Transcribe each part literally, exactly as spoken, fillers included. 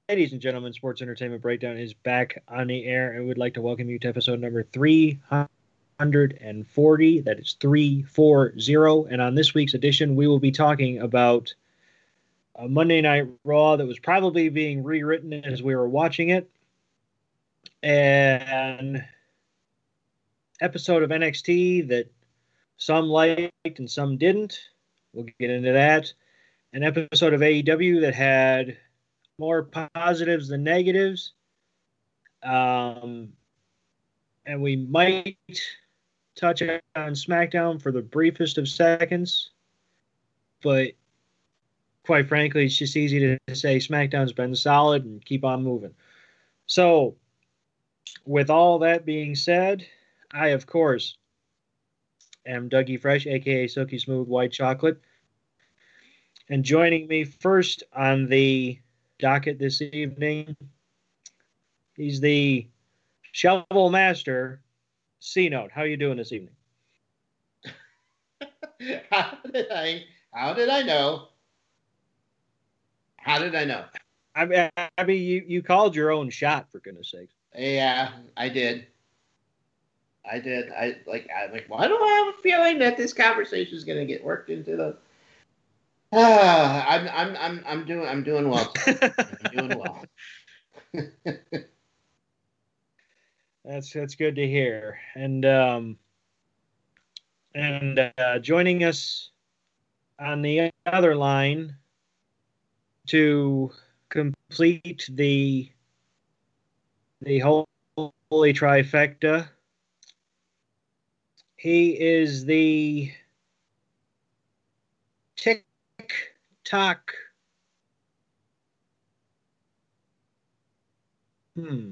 Ladies and gentlemen, Sports Entertainment Breakdown is back on the air, and we'd like to welcome you to episode number three hundred forty. That is three forty. And on this week's edition, we will be talking about a Monday Night Raw that was probably being rewritten as we were watching it, an episode of N X T that some liked and some didn't. We'll get into that. An episode of A E W that had more positives than negatives. Um, and we might touch on SmackDown for the briefest of seconds. But quite frankly, it's just easy to say SmackDown's been solid and keep on moving. So, with all that being said, I, of course, am Dougie Fresh, a k a. Silky Smooth White Chocolate. And joining me first on the docket this evening, he's the shovel master, C-Note. How are you doing this evening? How did I? How did I know? How did I know? I mean, I mean, you, you called your own shot, for goodness sakes. Yeah, I did. I did. I like. I'm like. Why do I have a feeling that this conversation is going to get worked into the? Ah, I'm. I'm. I'm. I'm doing. I'm doing well. I'm doing well. That's that's good to hear. And um, and uh, joining us on the other line to complete the the whole holy trifecta, he is the TikTok. Hmm.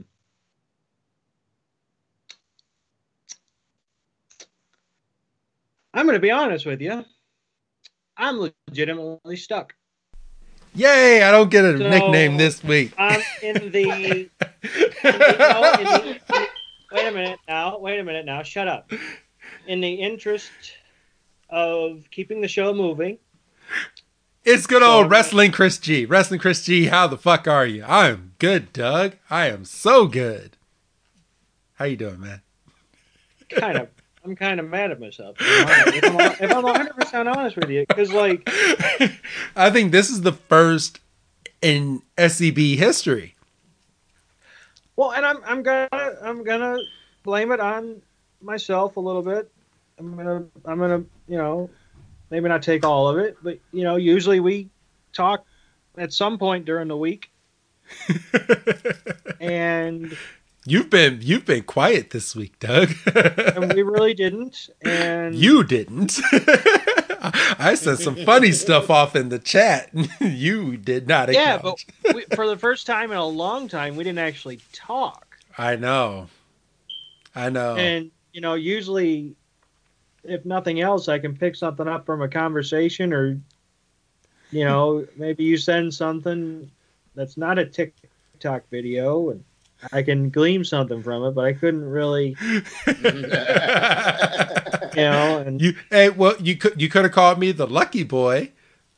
I'm going to be honest with you. I'm legitimately stuck. Yay! I don't get a So, nickname this week. I'm in the. in the, no, in the, in the wait a minute now. Wait a minute now. Shut up. In the interest of keeping the show moving. It's good so, old Wrestling Chris G. Wrestling Chris G, how the fuck are you? I'm good, Doug. I am so good. How you doing, man? Kind of. I'm kind of mad at myself. If I'm, if I'm one hundred percent honest with you. Because, like... I think this is the first in S E B history. Well, and I'm I'm gonna I'm gonna blame it on myself a little bit. I'm gonna I'm gonna you know maybe not take all of it, but you know usually we talk at some point during the week, and you've been you've been quiet this week, Doug. And we really didn't. And you didn't. I said some funny stuff off in the chat. You did not. Yeah, but we, for the first time in a long time, we didn't actually talk. I know. I know. And, you know, usually, if nothing else, I can pick something up from a conversation or, you know, maybe you send something that's not a TikTok video and I can glean something from it, but I couldn't really, you know. And you, hey, well, you could you could have called me the lucky boy,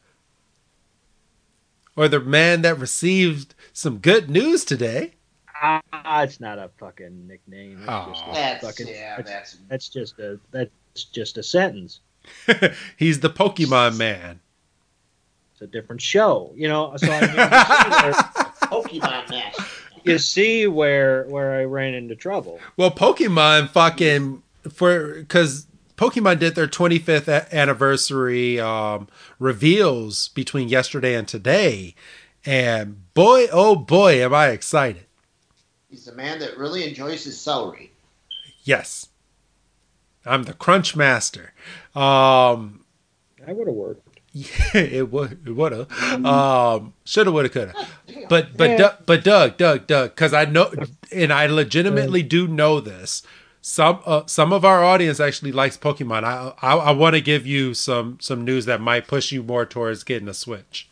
or the man that received some good news today. Ah, it's not a fucking nickname. It's oh, just a that's fucking, yeah, that's, that's that's just a that's just a sentence. He's the Pokemon man. It's a different show, you know. So I mean, Pokemon man. You see where where I ran into trouble. Well, Pokemon fucking for because Pokemon did their twenty-fifth anniversary um, reveals between yesterday and today, and boy, oh boy, am I excited! He's a man that really enjoys his celery. Yes, I'm the Crunch Master. Um, I would have worked. Yeah, it would. It would have. Um, shoulda, woulda, coulda. But but yeah. Doug, but Doug, Doug, Doug, because I know, and I legitimately do know this. Some uh, some of our audience actually likes Pokemon. I I, I want to give you some some news that might push you more towards getting a Switch.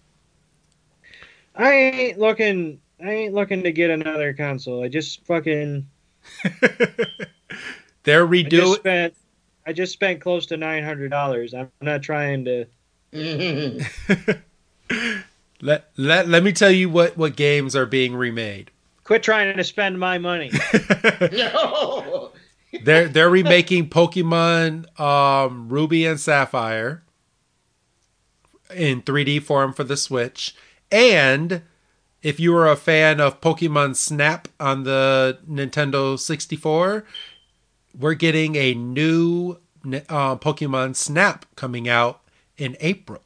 I ain't looking. I ain't looking to get another console. I just fucking. They're redoing. I spent. I just spent close to nine hundred dollars. I'm not trying to. Let let let me tell you what what games are being remade. Quit trying to spend my money. No. They're they're remaking Pokemon um, Ruby and Sapphire in three D form for the Switch. And if you were a fan of Pokemon Snap on the Nintendo sixty-four, we're getting a new uh, Pokemon Snap coming out in April.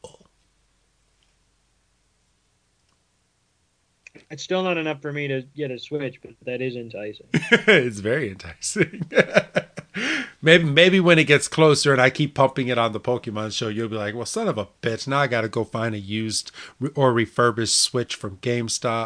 It's still not enough for me to get a Switch, but that is enticing. It's very enticing. maybe maybe when it gets closer and I keep pumping it on the Pokemon show, you'll be like, well, son of a bitch, now I got to go find a used or refurbished Switch from GameStop.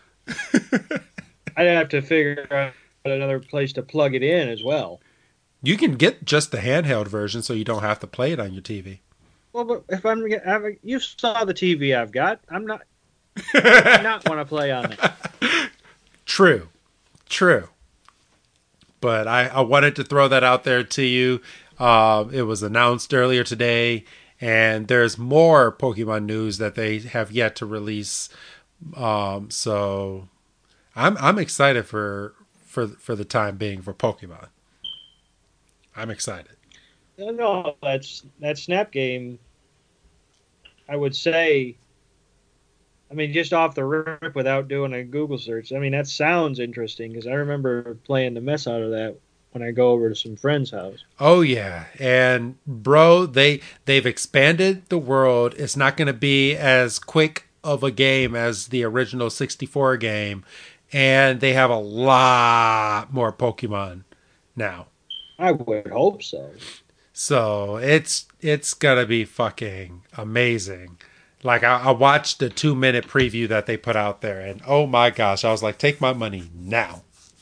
I'd have to figure out another place to plug it in as well. You can get just the handheld version so you don't have to play it on your T V. Well, but if I'm, I'm you saw the T V I've got. I'm not. I not want to play on it. True, true. But I, I wanted to throw that out there to you. Uh, it was announced earlier today, and there's more Pokemon news that they have yet to release. Um, so I'm I'm excited for for for the time being for Pokemon. I'm excited. No, no, that's that Snap game. I would say. I mean, just off the rip without doing a Google search. I mean, that sounds interesting because I remember playing the mess out of that when I go over to some friend's house. Oh yeah, and bro, they they've expanded the world. It's not going to be as quick of a game as the original sixty-four game, and they have a lot more Pokemon now. I would hope so. So it's it's gonna be fucking amazing. Like, I, I watched the two-minute preview that they put out there, and oh my gosh, I was like, take my money now.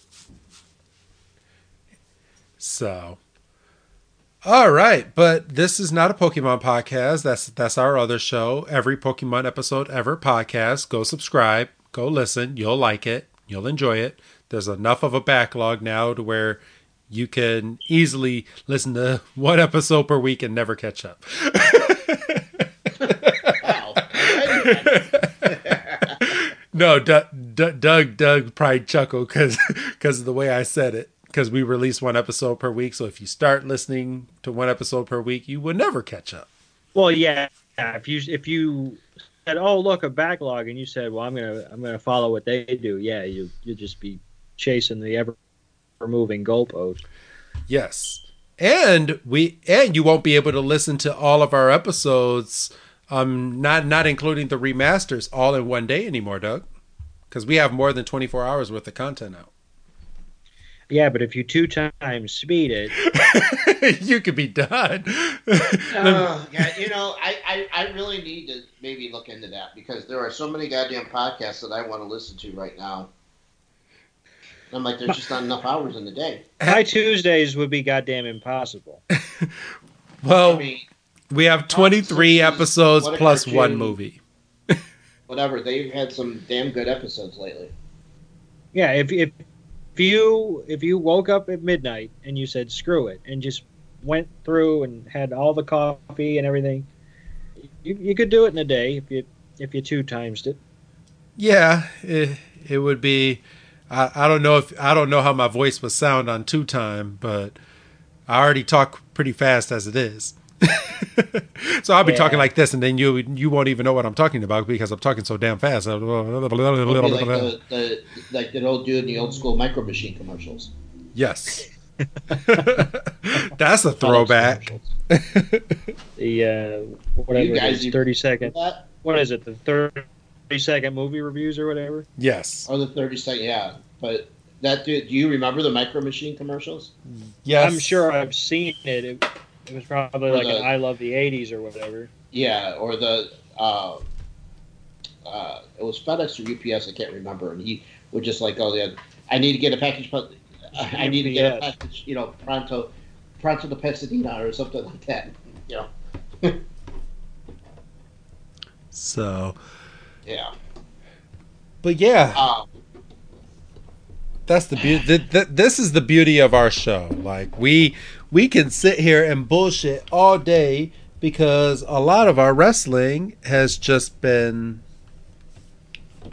So, all right, but this is not a Pokemon podcast. That's that's our other show, Every Pokemon Episode Ever podcast. Go subscribe, go listen. You'll like it. You'll enjoy it. There's enough of a backlog now to where you can easily listen to one episode per week and never catch up. No, Doug, Doug, Doug probably chuckled because because of the way I said it. Because we release one episode per week, so if you start listening to one episode per week, you will never catch up. Well, yeah, if you if you said, "Oh, look, a backlog," and you said, "Well, I'm gonna I'm gonna follow what they do," yeah, you you'll just be chasing the ever moving goalpost. Yes, and we and you won't be able to listen to all of our episodes. Um, not not including the remasters all in one day anymore, Doug, because we have more than twenty-four hours worth of content out. Yeah, but if you two times speed it, you could be done. uh, yeah, you know, I, I, I really need to maybe look into that because there are so many goddamn podcasts that I want to listen to right now. I'm like, there's just not enough hours in the day. My Tuesdays would be goddamn impossible. Well. I mean, we have twenty-three episodes plus cartoon, one movie. Whatever. They've had some damn good episodes lately. Yeah, if if if you if you woke up at midnight and you said screw it and just went through and had all the coffee and everything, you you could do it in a day if you if you two times it. Yeah, it, it would be. I, I don't know if I don't know how my voice would sound on two time, but I already talk pretty fast as it is. So I'll be yeah. talking like this, and then you you won't even know what I'm talking about because I'm talking so damn fast. Like the, the, like the old dude in the old school Micro Machine commercials. Yes. That's a throwback. The uh, whatever you guys, it is, thirty second. What is it? The thirty second movie reviews or whatever? Yes. Or the thirty second, yeah. But that dude, do you remember the Micro Machine commercials? Yes. I'm sure I've seen it. It, it was probably or like the, an I Love the eighties or whatever. Yeah, or the uh, uh, it was FedEx or U P S, I can't remember, and he would just like go there. I need to get a package. I need to get a package. You know, pronto, pronto to Pasadena or something like that. You know. So. Yeah. But yeah. Um, That's the beauty. Th- th- this is the beauty of our show. Like we we can sit here and bullshit all day because a lot of our wrestling has just been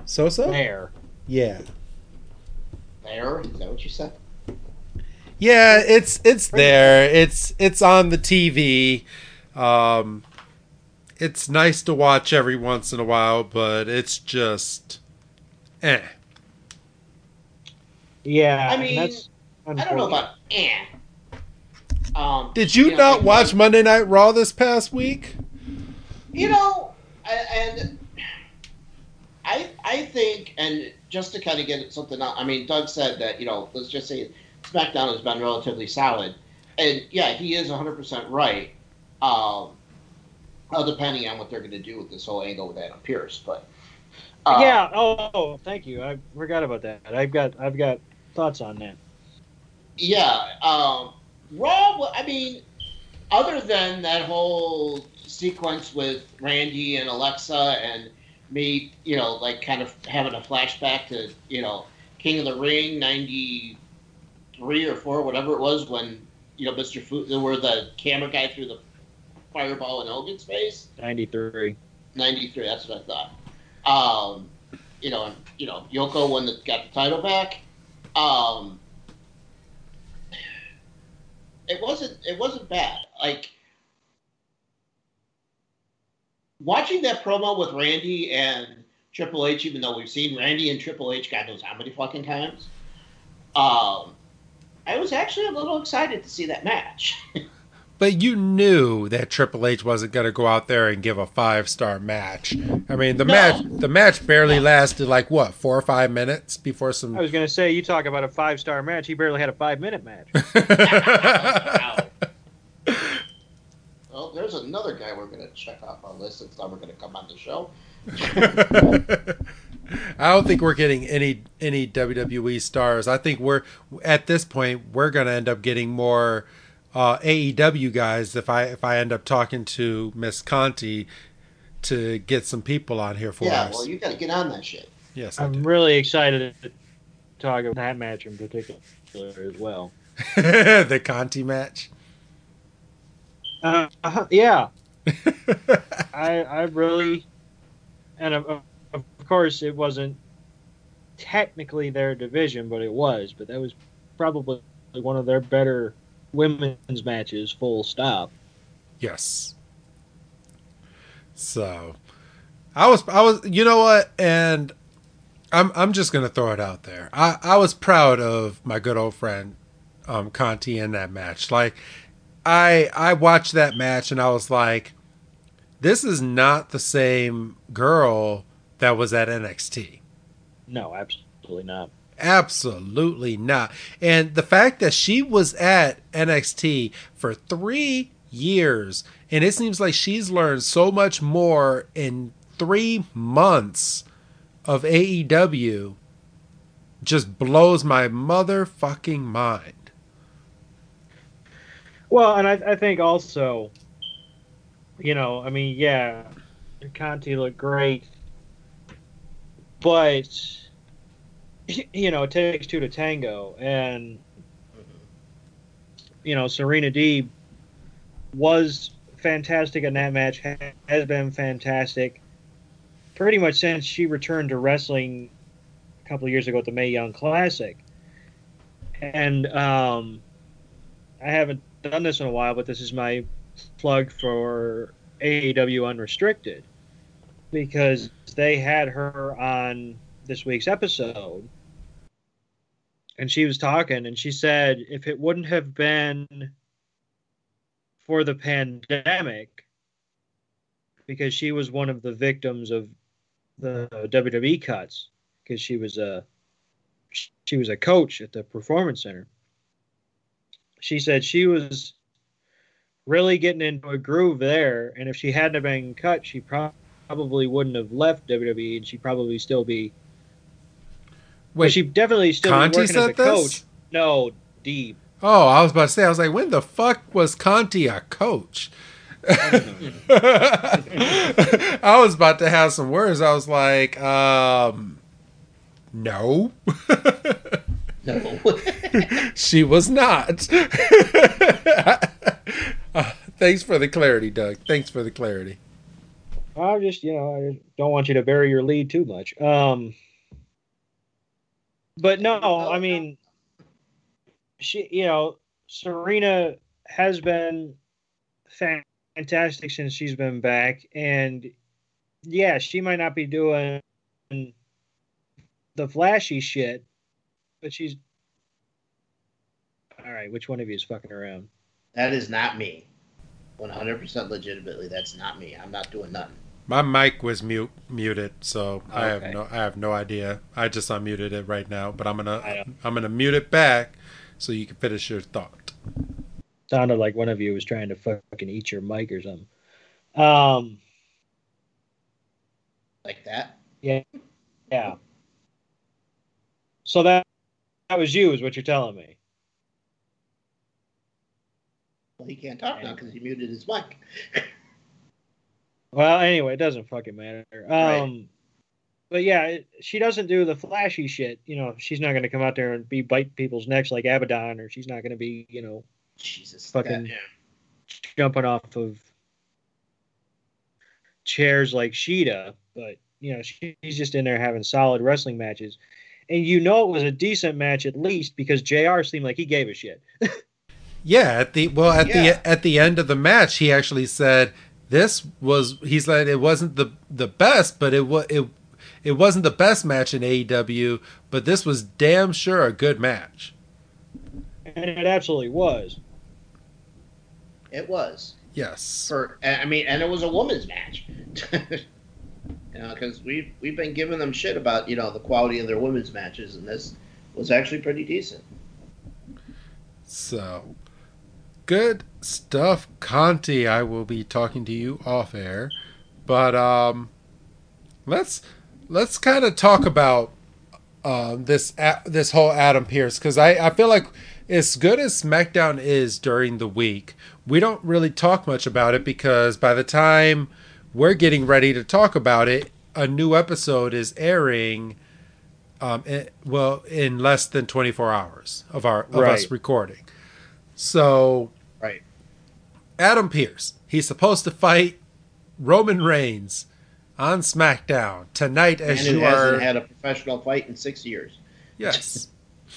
So-so? There. Yeah. There? Is that what you said? Yeah, it's it's there. It's it's on the T V. Um, it's nice to watch every once in a while, but it's just eh. Yeah, I and mean, that's I don't know about eh. Um, Did you, know, not like, watch like, Monday Night Raw this past week? You know, I, and I I think, and just to kind of get something out, I mean, Doug said that, you know, let's just say SmackDown has been relatively solid. And yeah, he is one hundred percent right. Um, well, depending on what they're going to do with this whole angle with Adam Pearce, but uh, yeah. Oh, thank you. I forgot about that. I've got I've got thoughts on that. Yeah, um, Raw. I mean, other than that whole sequence with Randy and Alexa and me, you know, like kind of having a flashback to, you know, King of the Ring ninety-three or four, whatever it was, when, you know, Mister Fu, where the camera guy threw the fireball in Hogan's face. ninety-three. ninety-three, that's what I thought. Um, you know, and, you know, Yoko when the, got the title back. Um, it wasn't, it wasn't bad. Like, watching that promo with Randy and Triple H, even though we've seen Randy and Triple H God knows how many fucking times, um, I was actually a little excited to see that match. But you knew that Triple H wasn't going to go out there and give a five-star match. I mean, the No. match the match barely No. lasted like what, four or five minutes before some. I was gonna say, you talk about a five star match. He barely had a five minute match. Wow. Well, there's another guy we're going to check off our list that's never going to come on the show. I don't think we're getting any any W W E stars. I think we're at this point we're going to end up getting more uh, A E W guys if I if I end up talking to Miss Conti to get some people on here for yeah, us. well, you got to get on that shit. Yes, I I'm do. really excited to talk about that match in particular as well. The Conti match. Uh, uh, yeah, I I really, and of, of course it wasn't technically their division, but it was. But that was probably one of their better women's matches. Full stop. Yes. So, I was I was you know what, and I'm I'm just gonna throw it out there. I I was proud of my good old friend, um, Conti in that match. Like, I I watched that match and I was like, this is not the same girl that was at N X T. No, absolutely not. Absolutely not. And the fact that she was at N X T for three years, and it seems like she's learned so much more in three months of A E W, just blows my motherfucking mind. Well, and I, I think also, you know, I mean, yeah, Conti looked great, but, you know, it takes two to tango. And, you know, Serena Deeb was fantastic in that match, has been fantastic pretty much since she returned to wrestling a couple of years ago at the Mae Young Classic. And um, I haven't done this in a while, but this is my plug for A E W Unrestricted, because they had her on this week's episode, and she was talking, and she said if it wouldn't have been for the pandemic, because she was one of the victims of the W W E cuts, because she was a she was a coach at the Performance Center. She said she was really getting into a groove there, and if she hadn't have been cut, she pro- probably wouldn't have left W W E, and she'd probably still be. Wait, well, she'd definitely still Conti be working as said a this? coach. No, Deeb. Oh, I was about to say, I was like, when the fuck was Conti a coach? I was about to have some words. I was like, um, no. No. She was not. uh, thanks for the clarity, Doug. Thanks for the clarity. I just, you know, I don't want you to bury your lead too much. Um, but no, I mean, she, you know, Serena has been fantastic since she's been back, and yeah, she might not be doing the flashy shit, but she's all right. Which one of you is fucking around? That is not me. one hundred percent legitimately, that's not me. I'm not doing nothing. My mic was mute muted, so Okay. I have no I have no idea. I just unmuted it right now, but I'm I gonna know. I'm gonna mute it back so you can finish your thought. Sounded like one of you was trying to fucking eat your mic or something. Um, Like that? yeah, yeah. So that that was you, is what you're telling me. Well, he can't talk now because he muted his mic. Well, anyway, it doesn't fucking matter. Um, Right. But yeah, it, she doesn't do the flashy shit. You know, she's not going to come out there and be bite people's necks like Abaddon, or she's not going to be, you know, Jesus. fucking That, yeah. jumping off of chairs like Sheeta. But you know, she's just in there having solid wrestling matches, and you know it was a decent match at least because J R seemed like he gave a shit. Yeah, at the well at Yeah. the at the end of the match, he actually said this was he's like it wasn't the the best, but it was it it wasn't the best match in A E W, but this was damn sure a good match. And it absolutely was. It was. Yes. For I mean, and it was a women's match. You know, because we've we've been giving them shit about you know the quality of their women's matches, and this was actually pretty decent. So, good stuff, Conti. I will be talking to you off air, but um, let's let's kind of talk about um this this whole Adam Pearce because I I feel like as good as SmackDown is during the week, we don't really talk much about it because by the time we're getting ready to talk about it, a new episode is airing. Um, it, well, in less than twenty-four hours of our of Right. us recording. So, Right. Adam Pearce, he's supposed to fight Roman Reigns on SmackDown tonight as and you who hasn't are. had a professional fight in six years. Yes.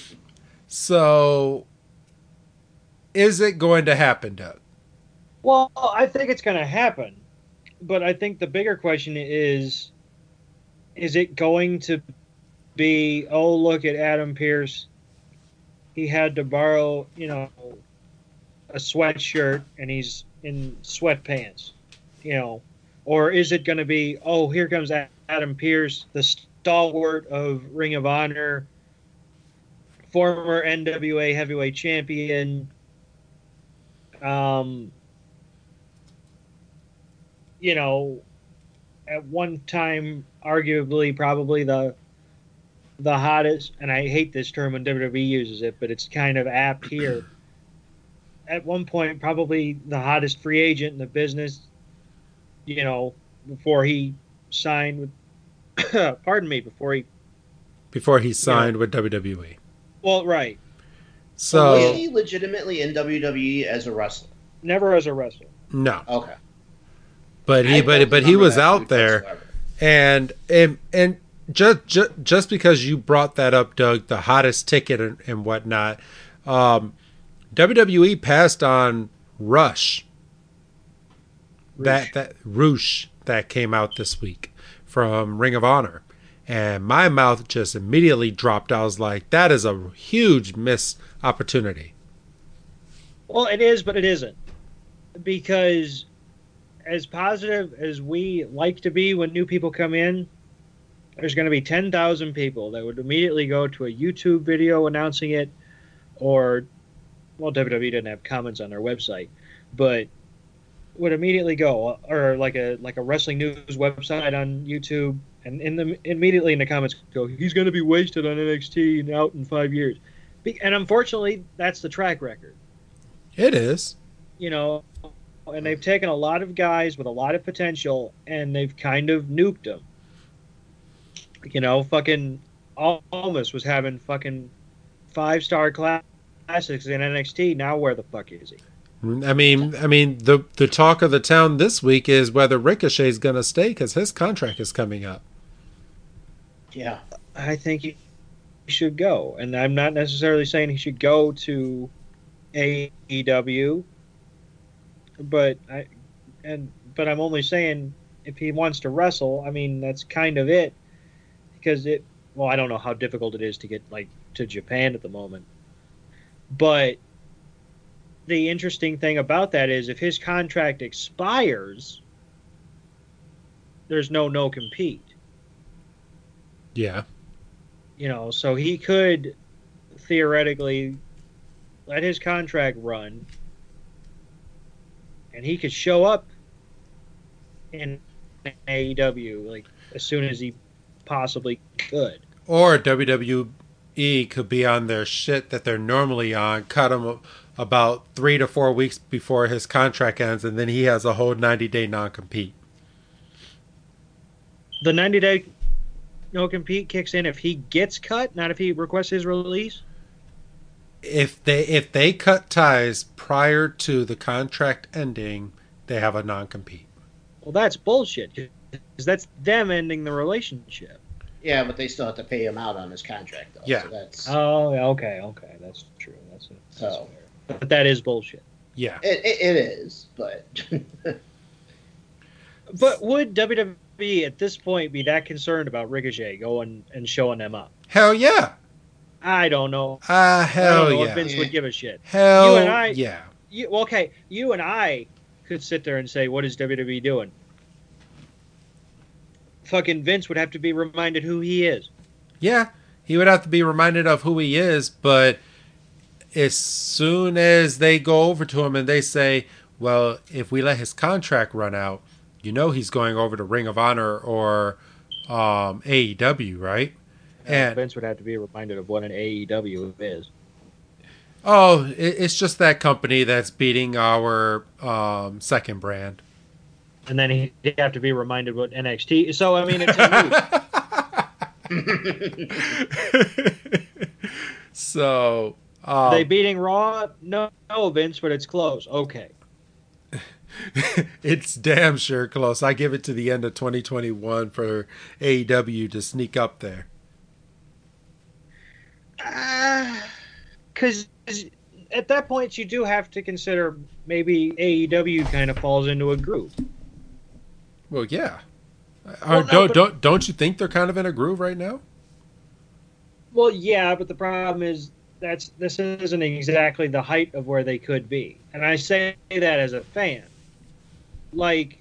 So, is it going to happen, Doug? Well, I think it's going to happen, but I think the bigger question is: is it going to be? Oh, look at Adam Pearce. He had to borrow, you know, a sweatshirt, and he's in sweatpants, you know, or is it going to be? Oh, here comes Adam Pearce, the stalwart of Ring of Honor, former N W A heavyweight champion. Um, you know, at one time, arguably, probably the the hottest, and I hate this term when W W E uses it, but it's kind of apt here. At one point, probably the hottest free agent in the business, you know, before he signed with, pardon me, before he, Before he signed know, with W W E. well, right. So, was he legitimately in W W E as a wrestler? Never as a wrestler. no. Okay. But he I but don't but he remember was that out dude there. whatsoever. And and and just just, just because you brought that up, Doug, the hottest ticket and, and whatnot, um, W W E passed on Rush. That that Roosh that came out this week from Ring of Honor, and my mouth just immediately dropped. I was like, that is a huge missed opportunity. Well, it is, but it isn't, because as positive as we like to be when new people come in, there's going to be ten thousand people that would immediately go to a YouTube video announcing it, or, well, W W E didn't have comments on their website, but would immediately go, or like a like a wrestling news website on YouTube, and in the immediately in the comments go, he's going to be wasted on N X T and out in five years, and unfortunately, that's the track record. It is, you know. And they've taken a lot of guys with a lot of potential, and they've kind of nuked them. You know, fucking Almas was having fucking five-star classics in N X T. Now where the fuck is he? I mean, I mean, the the talk of the town this week is whether Ricochet's going to stay because his contract is coming up. Yeah. I think he should go, and I'm not necessarily saying he should go to A E W, but I and but I'm only saying if he wants to wrestle. I mean, that's kind of it, because it. Well, I don't know how difficult it is to get like to Japan at the moment, but the interesting thing about that is if his contract expires, there's no no compete. Yeah. You know, so he could theoretically let his contract run, and he could show up in A E W like as soon as he possibly could. Or W W E could be on their shit that they're normally on, cut him about three to four weeks before his contract ends, and then he has a whole ninety day non-compete. The ninety day no-compete kicks in if he gets cut, not if he requests his release? If they if they cut ties prior to the contract ending, they have a non-compete. Well, that's bullshit, because that's them ending the relationship. Yeah, but they still have to pay him out on his contract, though. Yeah. So that's, Oh, yeah, okay, okay, that's true. That's, that's So- fair. But that is bullshit. Yeah. it, it, it is, but But would W W E at this point be that concerned about Ricochet going and showing them up? Hell yeah. I don't know. Ah, uh, I hell don't know yeah. if Vince would give a shit. Hell You and I- yeah. You, well, okay, you and I could sit there and say, what is W W E doing? Fucking Vince would have to be reminded who he is. Yeah, he would have to be reminded of who he is, but as soon as they go over to him and they say, well, if we let his contract run out, you know he's going over to Ring of Honor or um, A E W, right? And Vince would have to be reminded of what an A E W is. Oh, it, it's just that company that's beating our um, second brand. And then he'd have to be reminded what N X T is. So, I mean, it's a So, um, Are they beating Raw? No, no, Vince, but it's close. Okay. It's damn sure close. I give it to the end of twenty twenty-one for A E W to sneak up there. Because uh, at that point, you do have to consider maybe A E W kind of falls into a groove. Well, yeah. Well, Or, no, don't, but- don't, don't you think they're kind of in a groove right now? Well, yeah, but the problem is that's this isn't exactly the height of where they could be. And I say that as a fan. Like,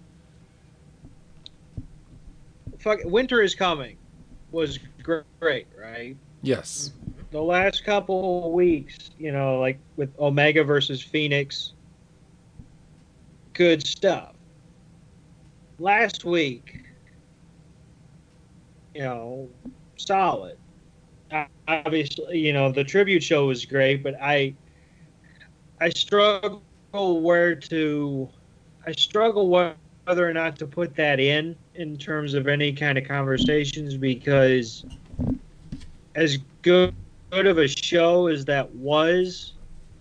fuck, Winter is Coming was great, right? Yes. The last couple of weeks, you know, like with Omega versus Phoenix, good stuff. Last week, you know, solid. Uh, obviously, you know, the tribute show was great, but I I struggle where to I struggle whether or not to put that in in terms of any kind of conversations, because as good good of a show as that was,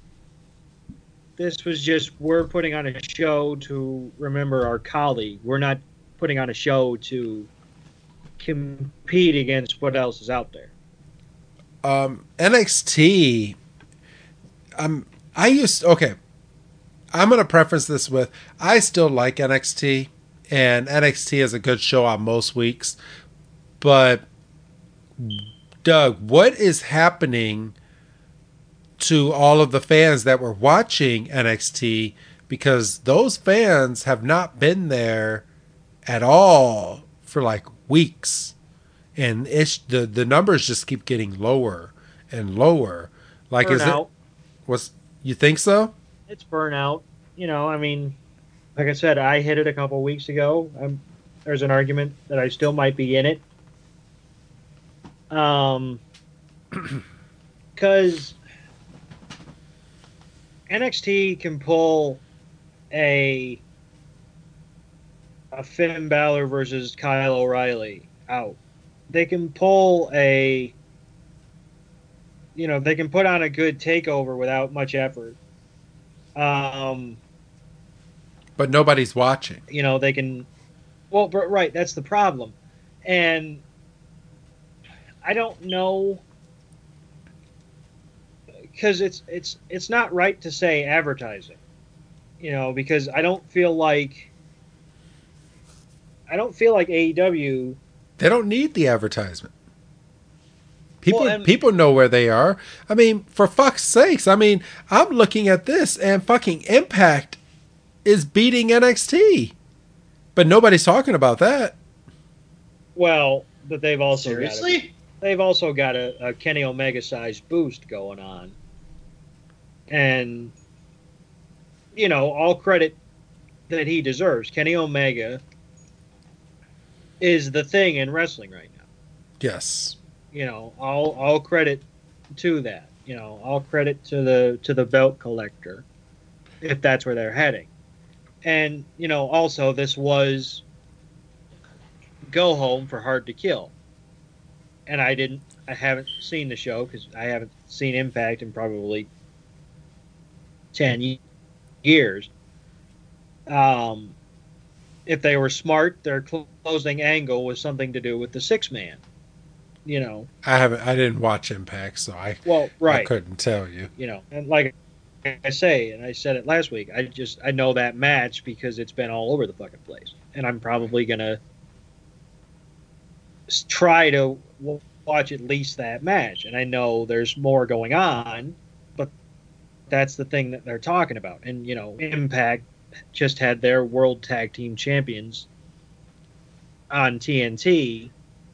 this was just, we're putting on a show to remember our colleague. We're not putting on a show to compete against what else is out there. Um, N X T, um, I used, okay, I'm going to preface this with, I still like N X T, and N X T is a good show on most weeks, but Doug, what is happening to all of the fans that were watching N X T? Because those fans have not been there at all for like weeks. And it's the, the numbers just keep getting lower and lower. Like, Burnout. is it, what's, you think so? It's burnout. You know, I mean, like I said, I hit it a couple weeks ago. I'm, there's an argument that I still might be in it. Um, because N X T can pull a a Finn Balor versus Kyle O'Reilly out. They can pull a, you know, they can put on a good takeover without much effort. Um, but nobody's watching. You know, they can. Well, but right, that's the problem, and I don't know because it's it's it's not right to say advertising, you know, because I don't feel like I don't feel like A E W. They don't need the advertisement. People Well, and, people know where they are. I mean, for fuck's sakes. I mean, I'm looking at this and fucking Impact is beating N X T. But nobody's talking about that. Well, but they've also Seriously? got a, they've also got a, a Kenny Omega sized boost going on. And you know, all credit that he deserves. Kenny Omega is the thing in wrestling right now. Yes. You know, all all credit to that. You know, all credit to the to the belt collector, if that's where they're heading. And you know, also this was go home for Hard to Kill, and I didn't, I haven't seen the show because I haven't seen Impact in probably ten years. Um, if they were smart, their closing angle was something to do with the six man. You know, I haven't. I didn't watch Impact, so I well, right. I couldn't tell you. You know, and like I say, and I said it last week, I just I know that match because it's been all over the fucking place, and I'm probably gonna try to watch at least that match. And I know there's more going on, but that's the thing that they're talking about. And you know, Impact just had their World Tag Team Champions on T N T.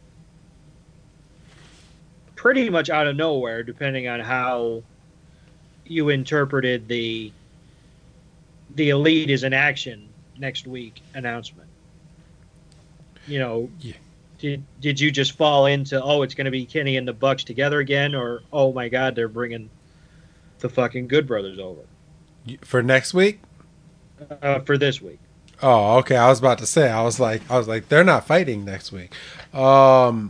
Pretty much out of nowhere, depending on how you interpreted the the Elite is in action next week announcement. You know, yeah. did did you just fall into, oh, it's going to be Kenny and the Bucks together again, or oh my God, they're bringing the fucking Good Brothers over for next week? Uh, for this week. Oh, okay. I was about to say. I was like, I was like, they're not fighting next week. Um.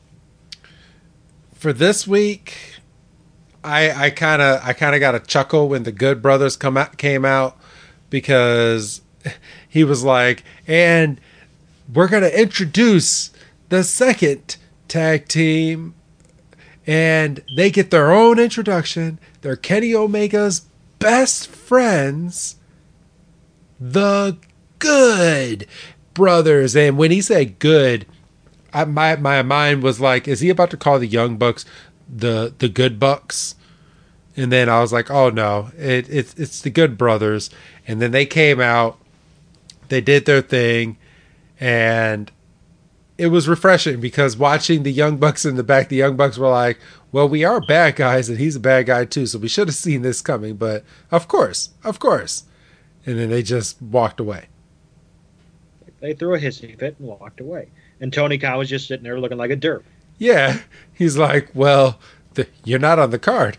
For this week, I I kind of I kind of got a chuckle when the Good Brothers come out, came out because he was like, and we're gonna introduce the second tag team, and they get their own introduction. They're Kenny Omega's best friends, the Good Brothers. And when he said good, I, my my mind was like, is he about to call the Young Bucks the the Good Bucks? And then I was like, oh no, it, it's it's the Good Brothers. And then they came out, they did their thing, and it was refreshing because watching the Young Bucks in the back, the Young Bucks were like, well, we are bad guys, and he's a bad guy too, so we should have seen this coming. But of course, of course. And then they just walked away. They threw a hissy fit and walked away. And Tony Khan was just sitting there looking like a derp. Yeah. He's like, well, the, you're not on the card.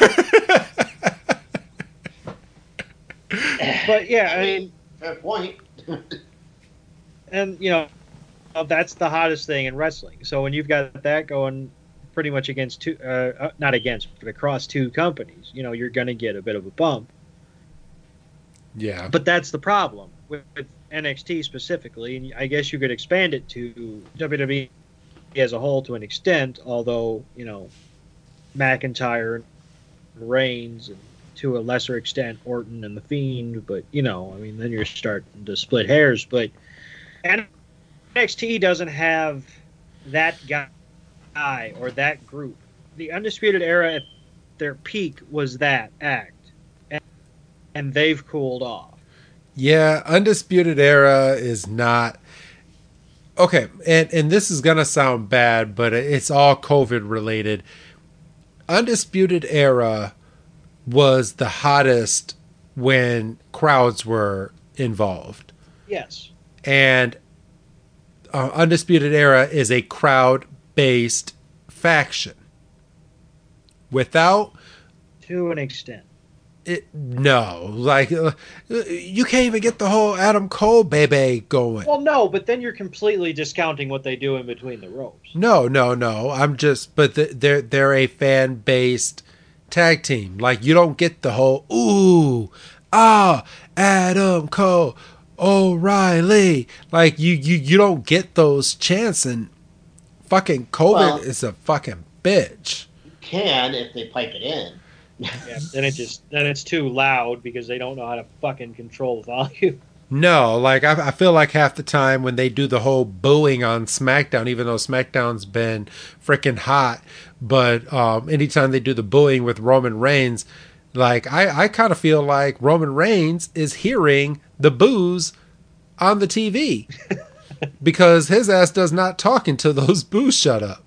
But yeah, I mean, fair point. And you know, that's the hottest thing in wrestling. So when you've got that going pretty much against two, uh, not against, but across two companies, you know, you're going to get a bit of a bump. Yeah. But that's the problem with, with N X T specifically, and I guess you could expand it to W W E as a whole to an extent, although, you know, McIntyre and Reigns, and to a lesser extent Orton and The Fiend, but, you know, I mean, then you're starting to split hairs. But N X T doesn't have that guy or that group. The Undisputed Era at their peak was that act, and, and they've cooled off. Yeah, Undisputed Era is not okay, and and this is gonna sound bad, but it's all COVID related. Undisputed Era was the hottest when crowds were involved. Yes, and uh, Undisputed Era is a crowd-based faction. Without, to an extent. It, no, like uh, you can't even get the whole Adam Cole baby going. Well, no, but then you're completely discounting what they do in between the ropes. No, no, no. I'm just, but the, they're they're a fan based tag team. Like you don't get the whole ooh, ah, Adam Cole, O'Reilly. Like you, you, you don't get those chants, and fucking COVID Well, is a fucking bitch. you can if they pipe it in. Yeah, then it just then it's too loud because they don't know how to fucking control the volume. No, like I, I feel like half the time when they do the whole booing on SmackDown, even though SmackDown's been freaking hot, but um, anytime they do the booing with Roman Reigns, like I, I kind of feel like Roman Reigns is hearing the boos on the T V because his ass does not talk until those boos shut up.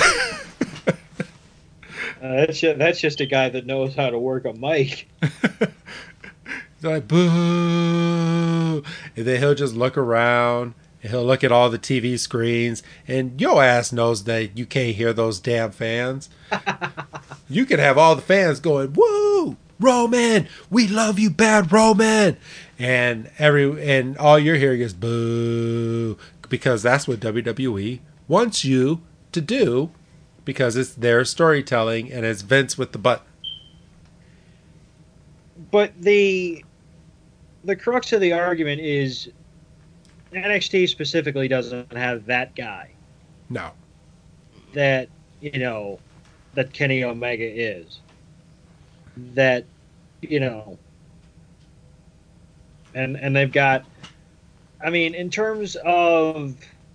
Uh, that's just, that's just a guy that knows how to work a mic. Like boo, and then he'll just look around and he'll look at all the T V screens, and your ass knows that you can't hear those damn fans. You could have all the fans going, "Woo, Roman, we love you, bad Roman," and every and all you're hearing is boo, because that's what W W E wants you to do, because it's their storytelling and it's Vince with the button. But the the crux of the argument is N X T specifically doesn't have that guy No. that, you know, that Kenny Omega is. That, you know, and and they've got, I mean, in terms of,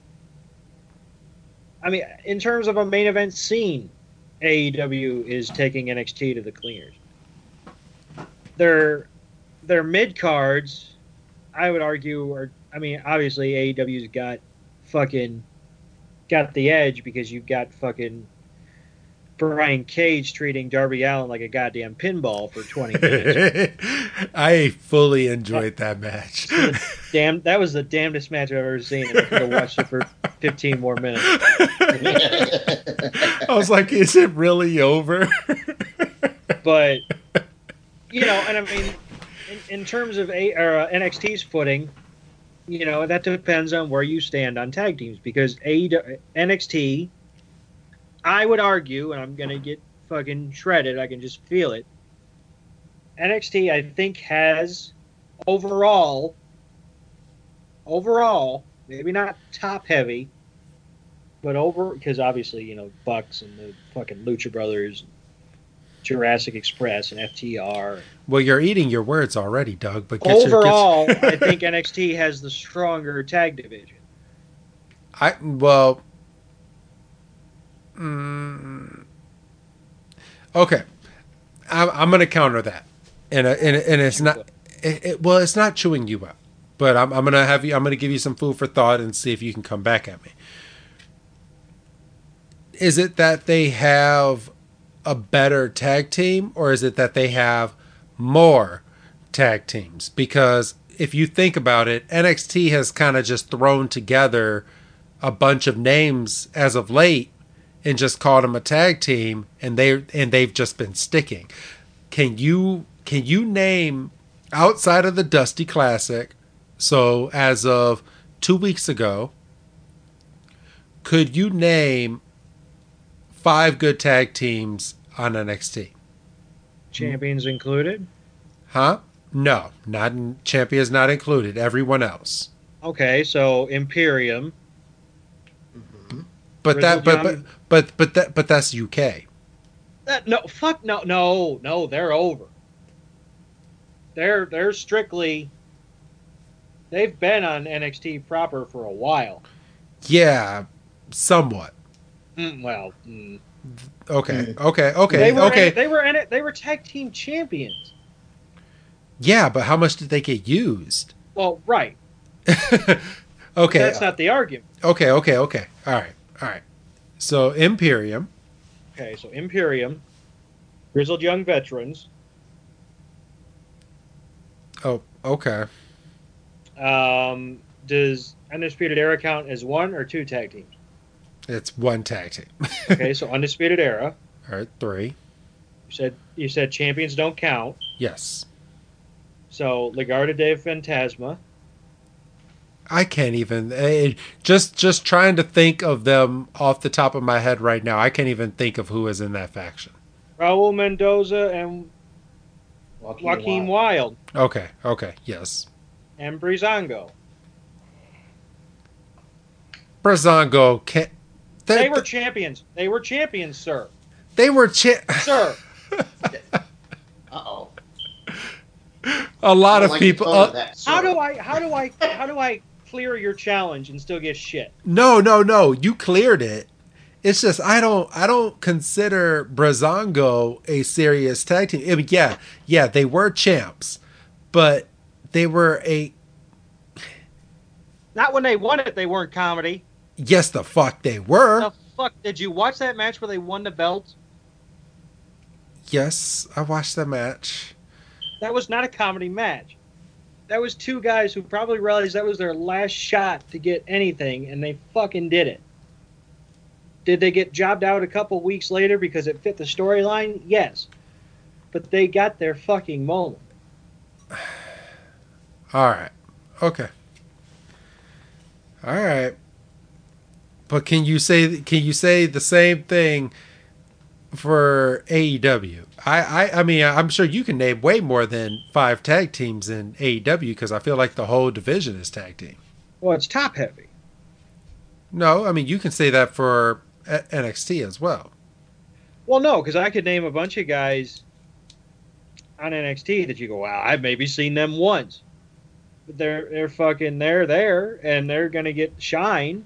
I mean, in terms of a main event scene, A E W is taking N X T to the cleaners. Their their mid cards, I would argue, are, I mean, obviously A E W's got fucking got the edge because you've got fucking Brian Cage treating Darby Allin like a goddamn pinball for twenty minutes. I fully enjoyed that match. Damn, that was the damnedest match I've ever seen, and I could have watched it for fifteen more minutes. I was like, is it really over? But, you know, and I mean, in, in terms of a, or, uh, N X T's footing, you know, that depends on where you stand on tag teams, because A E W, N X T, I would argue, and I'm going to get fucking shredded, I can just feel it, N X T, I think, has overall, overall, maybe not top heavy, but over, because obviously, you know, Bucks and the fucking Lucha Brothers, Jurassic Express and F T R. Well, you're eating your words already, Doug. But get overall, your, get your... I think N X T has the stronger tag division. I well, mm, okay, I'm, I'm going to counter that, and and and it's not, it, it, well, it's not chewing you up, but I'm I'm going to have you, I'm going to give you some food for thought and see if you can come back at me. Is it that they have a better tag team, or is it that they have more tag teams? Because if you think about it, N X T has kind of just thrown together a bunch of names as of late and just called them a tag team, and they and they've just been sticking. Can you can you name, outside of the Dusty Classic, so as of two weeks ago, could you name five good tag teams on N X T? Champions included? Huh? No, not in, champions not included. Everyone else. Okay, so Imperium. Mm-hmm. But that, but, but but but that but that's U K. That no fuck no no no they're over. They're they're strictly. They've been on N X T proper for a while. Yeah, somewhat. Mm, well, mm. okay, okay, okay, they were, okay. They were in it. They were tag team champions. Yeah, but how much did they get used? Well, right. Okay, but that's not the argument. Okay, okay, okay. All right, all right. So Imperium. Okay, so Imperium, Grizzled Young Veterans. Oh, okay. Um, does Undisputed Era count as one or two tag teams? It's one tag team. Okay, so Undisputed Era. All right, three. You said you said champions don't count. Yes. So Legado del Fantasma. I can't even uh, just just trying to think of them off the top of my head right now. I can't even think of who is in that faction. Raul Mendoza and Joaquin, Joaquin Wild. Wild, Okay, okay, yes. and Breezango. Brazongo can't. They, They were champions. They were champions, sir. They were cha- Sir. Uh-oh. A lot I don't of like people. the tone Uh, of that, How sir. do I how do I how do I clear your challenge and still get shit? no, no, no. You cleared it. It's just I don't. I don't consider Brazongo a serious tag team. I mean, yeah, yeah, they were champs, but they were a. Not when they won it, they weren't comedy. Yes, the fuck they were. The fuck did you watch that match where they won the belt? Yes, I watched the match. That was not a comedy match. That was two guys who probably realized that was their last shot to get anything, and they fucking did it. Did they get jobbed out a couple weeks later because it fit the storyline? Yes. But they got their fucking moment. All right. Okay. All right. But can you say can you say the same thing for A E W? I, I, I mean, I'm sure you can name way more than five tag teams in A E W because I feel like the whole division is tag team. Well, it's top heavy. No, I mean, you can say that for N X T as well. Well, no, because I could name a bunch of guys on N X T that you go, wow, I've maybe seen them once. But they're they're fucking they're there and they're gonna get shine.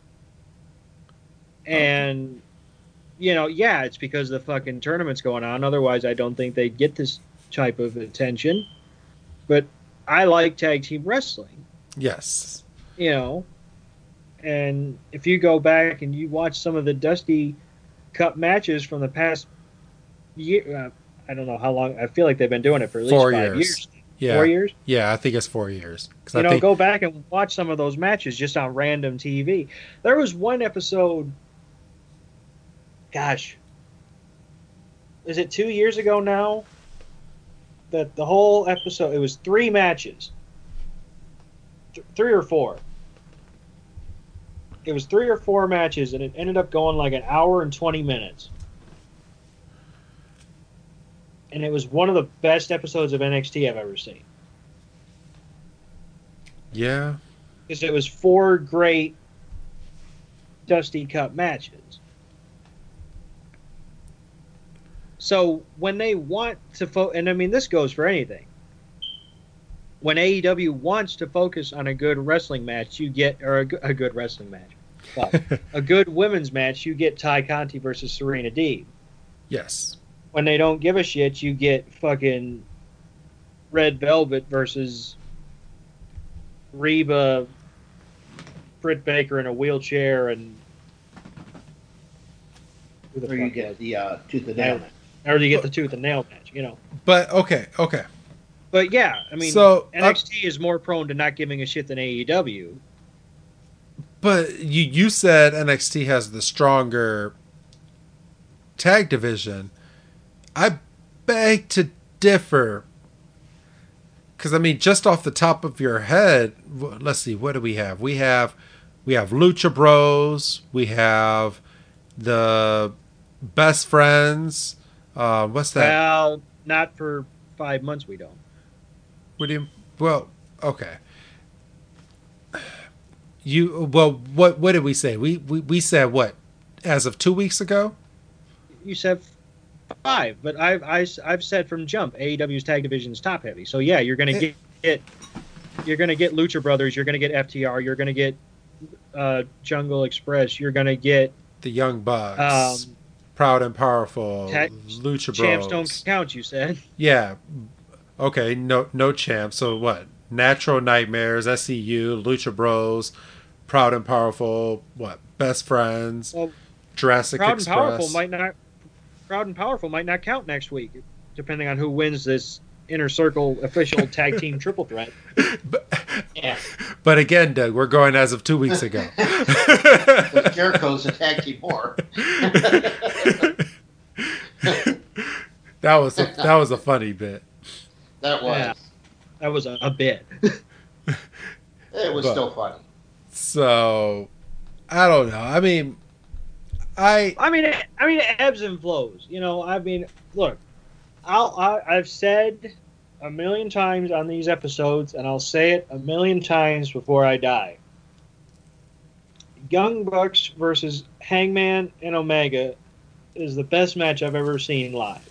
And you know, yeah, it's because the fucking tournament's going on. Otherwise, I don't think they'd get this type of attention. But I like tag team wrestling. Yes. You know, and if you go back and you watch some of the Dusty Cup matches from the past year, uh, I don't know how long. I feel like they've been doing it for at least Four five years. years. Yeah. Four years. Yeah, I think it's four years. 'Cause You I know, think, go back and watch some of those matches just on random T V. There was one episode. Gosh, is it two years ago now? That the whole episode, it was three matches, Th- three or four. It was three or four matches, and it ended up going like an hour and twenty minutes. And it was one of the best episodes of N X T I've ever seen. yeah. Because it was four great Dusty Cup matches. So when they want to focus, and I mean this goes for anything. When A E W wants to focus on a good wrestling match, you get or a, a good wrestling match, well, a good women's match, you get Ty Conti versus Serena Deeb. Yes. When they don't give a shit, you get fucking Red Velvet versus Reba, Britt Baker in a wheelchair, and who the Or you fuck get was- the uh, tooth and nail match. or you get the tooth and nail match, you know. But okay, okay. But yeah, I mean, So, N X T is more prone to not giving a shit than A E W. But you you said N X T has the stronger tag division. I beg to differ. Because I mean, just off the top of your head, w- let's see, what do we have? We have we have Lucha Bros. We have the Best Friends. Uh, what's that? Well, not for five months we don't. What do you? Well, okay. You well, what what did we say? We we we said what as of two weeks ago. You said five, but I've I, I've said from jump A E W's tag division is top heavy. So yeah, you're gonna get, get you're gonna get Lucha Brothers, you're gonna get F T R, you're gonna get uh, Jungle Express, you're gonna get The Young Bucks, um, Proud and Powerful, ta- Lucha Champs Bros. Don't Count. You said Yeah. Okay. No no champs. So what? Natural Nightmares, S C U, Lucha Bros, Proud and Powerful. What? Best Friends, well, Jurassic Proud Express. and Powerful might not Proud and Powerful might not count next week, depending on who wins this Inner Circle official tag team triple threat. but, Yeah. but again, Doug, we're going as of two weeks ago. But Jericho's a tag team more. That was a, that was a funny bit. That was. Yeah. That was a, a bit. It was But- still funny. So I don't know. I mean, I I mean, it, I mean, it ebbs and flows. You know, I mean, look, I'll, I, I've said a million times on these episodes, and I'll say it a million times before I die. Young Bucks versus Hangman and Omega is the best match I've ever seen live.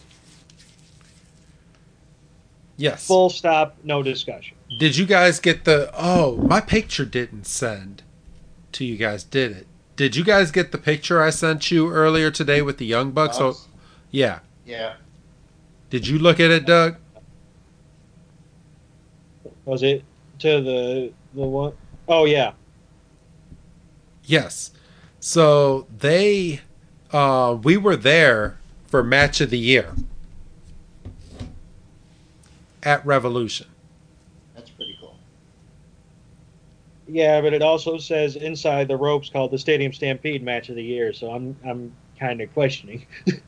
Yes. Full stop, no discussion. Did you guys get the... Oh, my picture didn't send to you guys, did it? Did you guys get the picture I sent you earlier today with the Young Bucks? Oh, yeah. Yeah. Did you look at it, Doug? Was it to the the one? Oh, yeah. Yes. So they... Uh, we were there for Match of the Year at Revolution. That's pretty cool. Yeah, but it also says inside the ropes called the Stadium Stampede Match of the Year, so I'm I'm kind of questioning.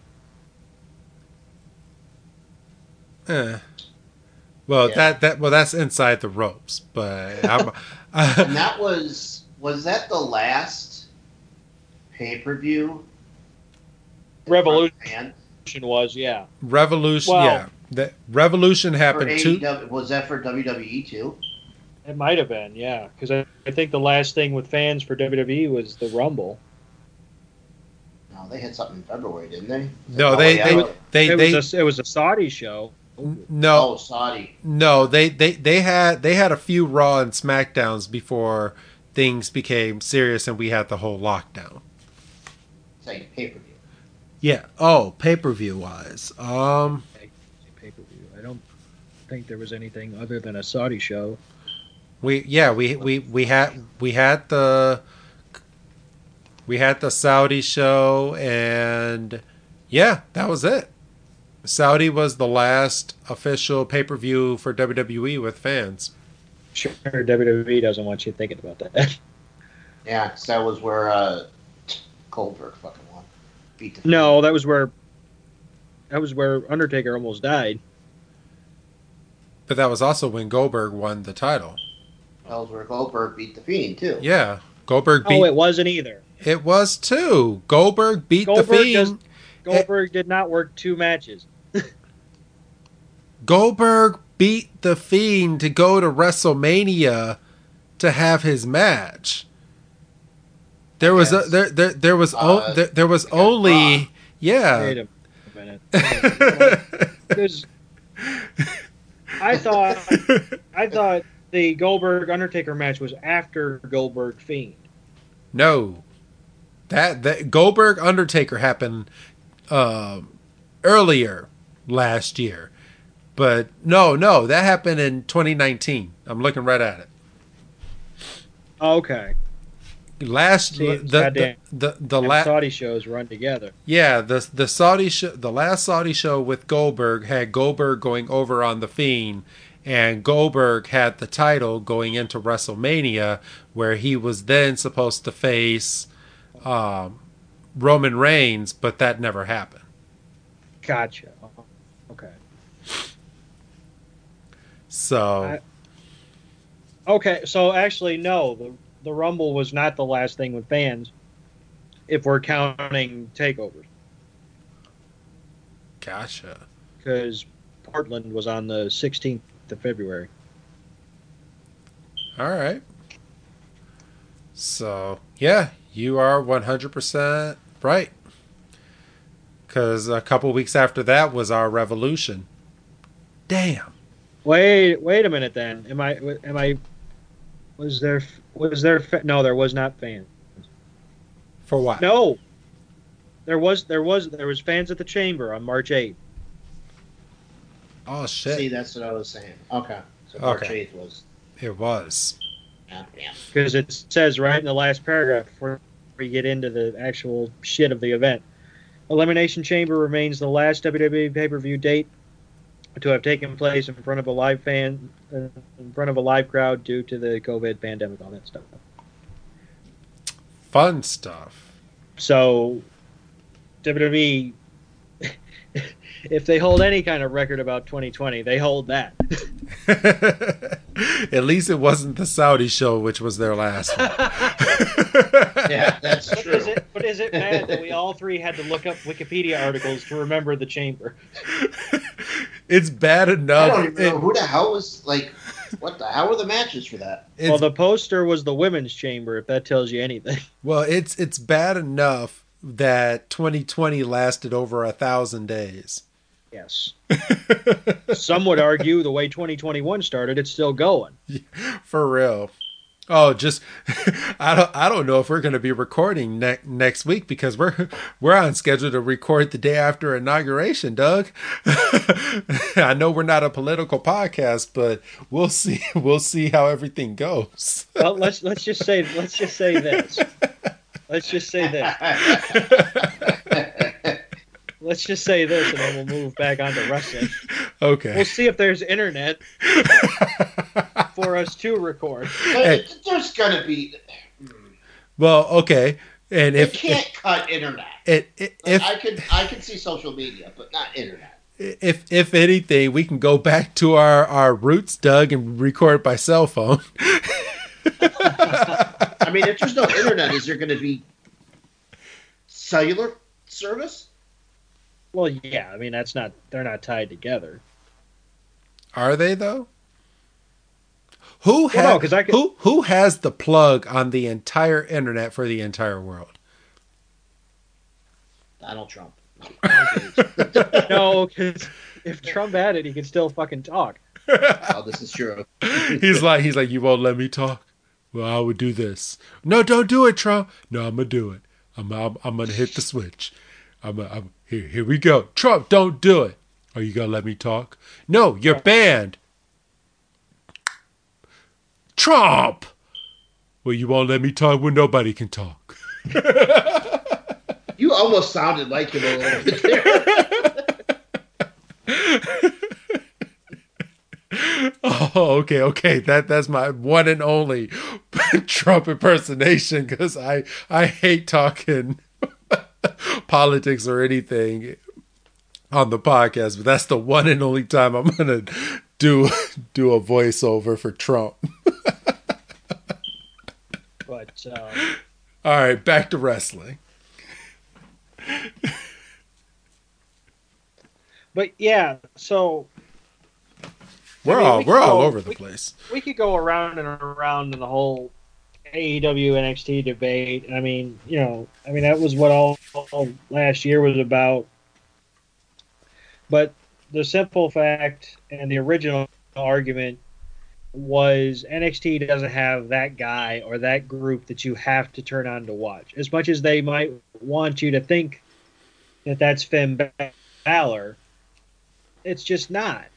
eh. Well, Yeah. that that well that's inside the ropes, but I'm, And that was was that the last pay per view? Revolution was, yeah. Revolution, Well, yeah. The Revolution For happened A E too. W, was that for W W E too? It might have been, yeah, because I, I think the last thing with fans for W W E was the Rumble. No, they had something in February, didn't they? No, Oh, they yeah. they they, It they was a, it was a Saudi show. no Oh, Saudi. no they, they they had they had a few Raw and SmackDowns before things became serious and we had the whole lockdown. It's like pay per view. Yeah. Oh, pay per view wise, um, Pay per view. I don't think there was anything other than a Saudi show. we yeah we we we had we had the we had the Saudi show and yeah, that was it. Saudi was the last official pay per view for W W E with fans. Sure, W W E doesn't want you thinking about that. Yeah, 'cause that was where uh, Goldberg fucking won. Beat the No, that was where that was where Undertaker almost died. But that was also when Goldberg won the title. That was where Goldberg beat the Fiend too. Yeah, Goldberg beat. Oh, it wasn't either. It was too. Goldberg beat Goldberg the Fiend. just- Goldberg did not work two matches. Goldberg beat the Fiend to go to WrestleMania to have his match. There was a, Yes. there there there was o- Uh, there, there was against Raw. only Wait yeah. a minute. There's- I thought I thought the Goldberg Undertaker match was after Goldberg Fiend. No, that that Goldberg Undertaker happened um, earlier last year, but no, no, that happened in twenty nineteen. I'm looking right at it. Okay. Last See, the the goddamn. the, the, the And last Saudi shows run together. yeah the the Saudi show the last Saudi show with Goldberg had Goldberg going over on the Fiend, and Goldberg had the title going into WrestleMania, where he was then supposed to face um, Roman Reigns, but that never happened. Gotcha. Okay. So I- Okay, so actually, no, the the Rumble was not the last thing with fans, if we're counting takeovers, gotcha. because Portland was on the sixteenth of February. All right. So yeah, you are one hundred percent right. Because a couple weeks after that was our Revolution. Damn. Wait, wait a minute. Then am I? Am I? Was there? Was there? fa- No, there was not fans. For what? No, there was. There was. There was fans at the Chamber on March eighth. Oh shit. See, that's what I was saying. Okay. So March Okay. eighth was. It was. Yeah, yeah. Because it says right in the last paragraph before we get into the actual shit of the event. Elimination Chamber remains the last W W E pay-per-view date to have taken place in front of a live fan, uh, in front of a live crowd due to the COVID pandemic, all that stuff. Fun stuff. So, W W E, if they hold any kind of record about twenty twenty, they hold that. At least it wasn't the Saudi show, which was their last one. Yeah, that's But true. is it? But is it bad that we all three had to look up Wikipedia articles to remember the Chamber? it's bad I enough. don't even know It- who the hell was like. What the hell were the matches for that? it's, Well, the poster was the women's chamber, if that tells you anything. well, it's it's bad enough that twenty twenty lasted over a thousand days. Yes. Some would argue the way twenty twenty-one started, it's still going. For real. Oh, just I don't I don't know if we're going to be recording ne- next week because we're we're on schedule to record the day after inauguration, Doug. I know we're not a political podcast, but we'll see we'll see how everything goes. Well, let's let's just say let's just say this. Let's just say this. Let's just say this, and then we'll move back on to wrestling. Okay. We'll see if there's internet for us to record. Hey. There's gonna be. Well, okay. And They if can't cut internet. if if, if I could I could see social media, but not internet. if if anything, we can go back to our, our roots, Doug, and record by cell phone. I mean, if there's no internet, is there going to be cellular service? Well, yeah, I mean that's not they're not tied together. Are they though? Who Well, has no, 'cause I could- who who has the plug on the entire internet for the entire world? Donald Trump. No, because if Trump had it, he could still fucking talk. Oh, this is true. He's like he's like you won't let me talk. Well, I would do this. No, don't do it, Trump. No, I'm gonna do it. I'm I'm, I'm gonna hit the switch. I'm, I'm here. Here we go. Trump, don't do it. Are you gonna let me talk? No, you're banned. Trump. Well, you won't let me talk when nobody can talk. You almost sounded like him a little bit there. Oh, okay, okay. That that's my one and only Trump impersonation because I I hate talking politics or anything on the podcast, but that's the one and only time I'm gonna do do a voiceover for Trump. But uh, All right, back to wrestling. but yeah, so We're I mean, all we we're could all go- over the we- place. we could go around and around in the whole A E W N X T debate. I mean, you know, I mean that was what all, all last year was about. But the simple fact and the original argument was N X T doesn't have that guy or that group that you have to turn on to watch. As much as they might want you to think that that's Finn Balor, it's just not.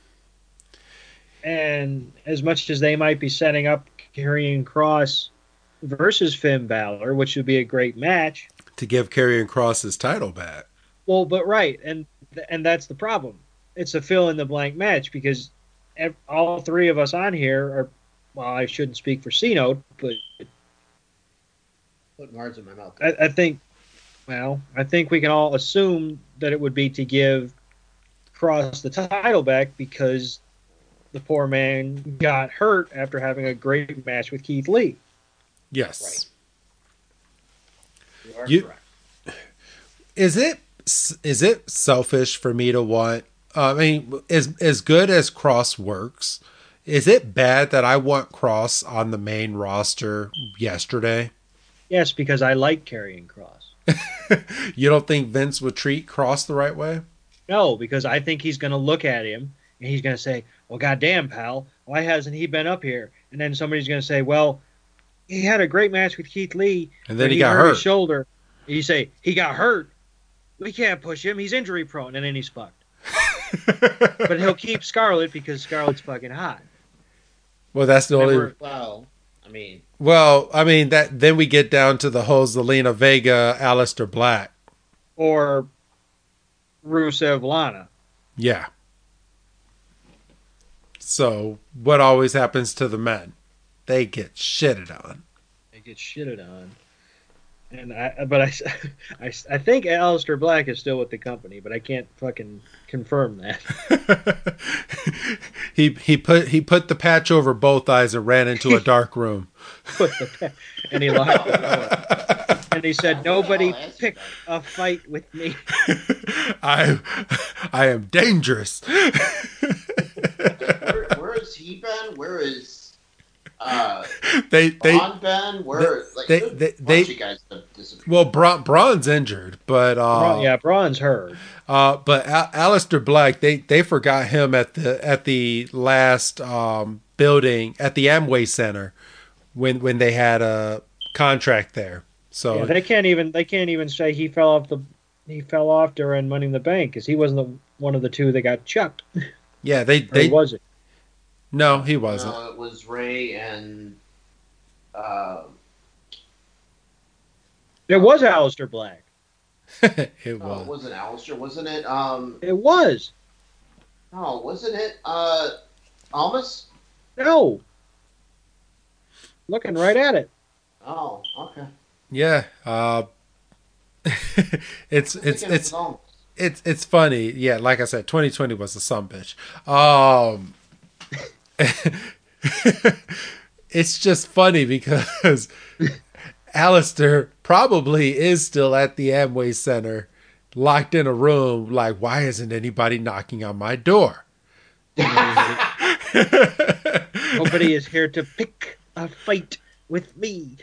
And as much as they might be setting up Karrion Kross versus Finn Balor, which would be a great match, To give Karrion Kross his title back. well, but right, and and that's the problem. It's a fill in the blank match because ev- all three of us on here are. Well, I shouldn't speak for C-Note, but Putting words in my mouth. I, I think, well, I think we can all assume that it would be to give Cross the title back because the poor man got hurt after having a great match with Keith Lee. Yes. You are You- correct. Is it is it selfish for me to want? Uh, I mean, as as good as Cross works, is it bad that I want Cross on the main roster yesterday? Yes, because I like Karrion Cross. You don't think Vince would treat Cross the right way? No, because I think he's going to look at him and he's going to say, well, goddamn, pal, why hasn't he been up here? And then somebody's going to say, well, he had a great match with Keith Lee. And then but he got hurt his hurt. shoulder. And you say, he got hurt. We can't push him. He's injury prone. And then he's fucked. But he'll keep Scarlett because Scarlett's fucking hot. Well, that's the only. Remember- Well, I mean, Well, I mean that. Then we get down to the whole Zelina Vega, Aleister Black. Or Rusev Lana. Yeah. So what always happens to the men? They get shitted on. They get shitted on. And I, but I, I, I think Aleister Black is still with the company, but I can't fucking confirm that. he he put he put the patch over both eyes and ran into a dark room. Put the pa- and he locked the door. And he said, "Nobody pick a fight with me." I, I am dangerous. where, where has he been? Where is uh, they they Braun been? Where like they they, they, they, they guys have disappeared. well, Braun, Braun's injured, but uh, Braun, yeah, Braun's hurt. Uh, but Al- Alistair Black, they they forgot him at the at the last um, building at the Amway Center when when they had a contract there. So yeah, they can't even they can't even say he fell off the he fell off during Money in the Bank because he wasn't the, one of the two that got chucked. yeah, they Or they was it? no, he wasn't. No, it was Ray and uh, It was Alistair Black. it no, was. it wasn't Alistair, wasn't it? Um, It was. no, wasn't it? Uh, Almas? No. Looking right at it. Oh, okay. Yeah, uh, it's it's Thinking it it's was Almas. it's it's funny. Yeah, like I said, twenty twenty was a some bitch. Um, it's just funny because Alistair probably is still at the Amway Center, locked in a room. Like, why isn't anybody knocking on my door? Nobody is here to pick a fight with me.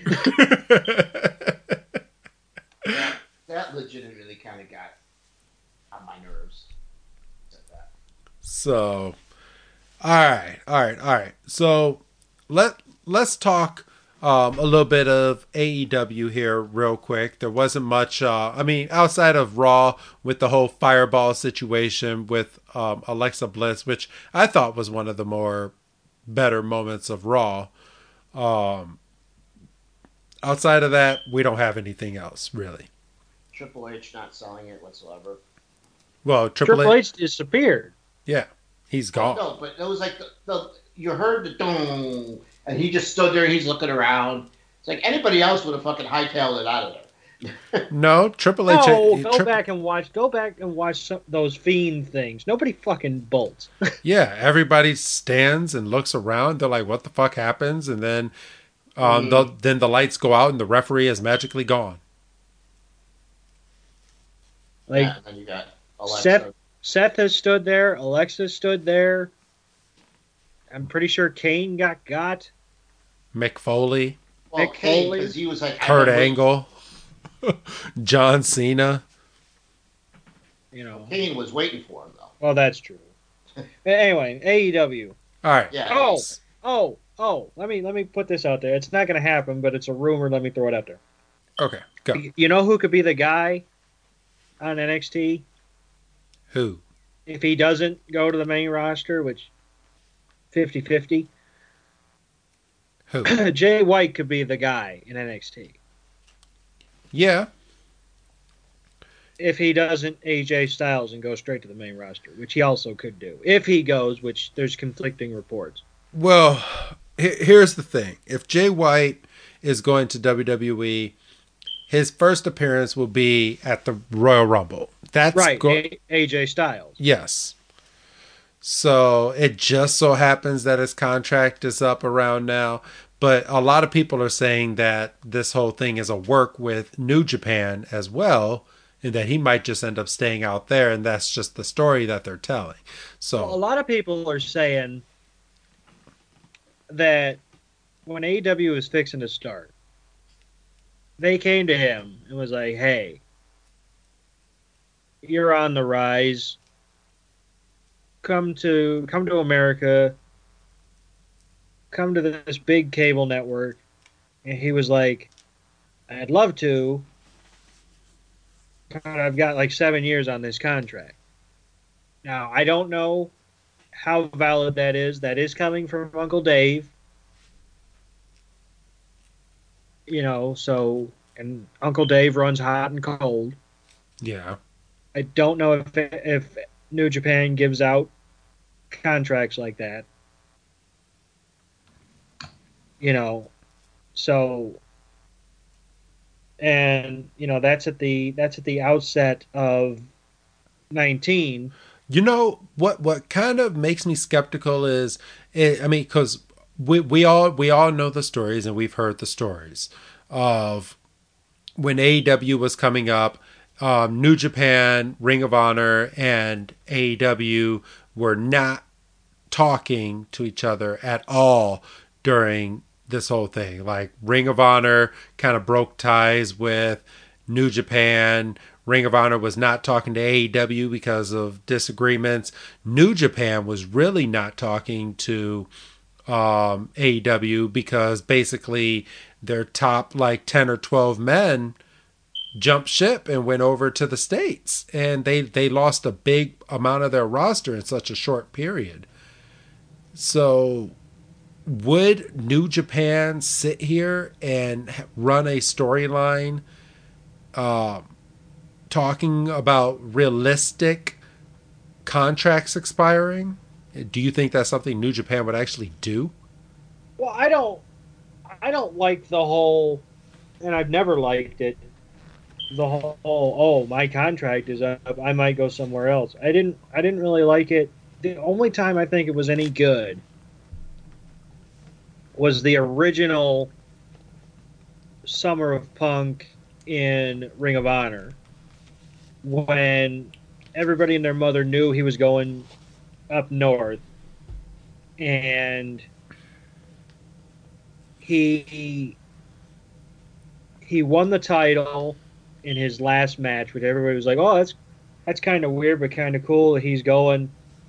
that, that legitimately kind of got on my nerves. Said that. So, all right, all right, all right. So let let's talk um, a little bit of A E W here, real quick. There wasn't much. Uh, I mean, outside of Raw with the whole Fireball situation with um, Alexa Bliss, which I thought was one of the more better moments of Raw. Um, outside of that, we don't have anything else really. Triple H not selling it whatsoever. Well, Triple, Triple H, H disappeared. yeah, he's gone. No, but it was like the, the you heard the dong, and he just stood there. He's looking around. It's like anybody else would have fucking hightailed it out of there. No, Triple H. No, go Tri- back and watch. Go back and watch some, those Fiend things. Nobody fucking bolts. Yeah, everybody stands and looks around. They're like, "What the fuck happens?" And then, um, Mm. the, then the lights go out and the referee is magically gone. Like Yeah, and then you got Alexa. Seth, Seth has stood there. Alexa stood there. I'm pretty sure Kane got got. Mick Foley, well, Mick Kane, Foley. because he was like Kurt I've been Angle, John Cena. You know. waiting- Kane was waiting for him though. Well, that's true. Anyway, A E W. All right. Yeah. Oh, it's- oh, oh. Let me let me put this out there. It's not going to happen, but it's a rumor. Let me throw it out there. Okay. Go. You know who could be the guy on N X T Who? if he doesn't go to the main roster, which fifty-fifty? Who? Jay White could be the guy in N X T. Yeah. If he doesn't A J Styles and go straight to the main roster, which he also could do. If he goes, which there's conflicting reports. Well, he- here's the thing. If Jay White is going to W W E, his first appearance will be at the Royal Rumble. That's Right, go- A- AJ Styles. Yes. So it just so happens that his contract is up around now. But a lot of people are saying that this whole thing is a work with New Japan as well, and that he might just end up staying out there, and that's just the story that they're telling. So Well, a lot of people are saying that when A E W was fixing to start, they came to him and was like, hey, you're on the rise. Come to come to America. Come to this big cable network. And he was like, I'd love to, but I've got like seven years on this contract. Now, I don't know how valid that is. That is coming from Uncle Dave. You know, so, and Uncle Dave runs hot and cold. yeah. I don't know if if New Japan gives out contracts like that. You know, so, and you know that's at the that's at the outset of nineteen. You know what? What kind of makes me skeptical is, I mean, because we we all we all know the stories and we've heard the stories of when A E W was coming up, um, New Japan, Ring of Honor, and A E W were not talking to each other at all during this whole thing. Like Ring of Honor kind of broke ties with New Japan. Ring of Honor was not talking to A E W because of disagreements. New Japan was really not talking to um, A E W because basically their top like ten or twelve men jumped ship and went over to the States. And they, they lost a big amount of their roster in such a short period. So would New Japan sit here and run a storyline uh, talking about realistic contracts expiring? Do you think that's something New Japan would actually do? Well, I don't. I don't like the whole, and I've never liked it. The whole, oh, my contract is up. I might go somewhere else. I didn't. I didn't really like it. The only time I think it was any good was the original Summer of Punk in Ring of Honor, when everybody and their mother knew he was going up north, and he he won the title in his last match, which everybody was like, "Oh, that's that's kind of weird, but kind of cool." He's going,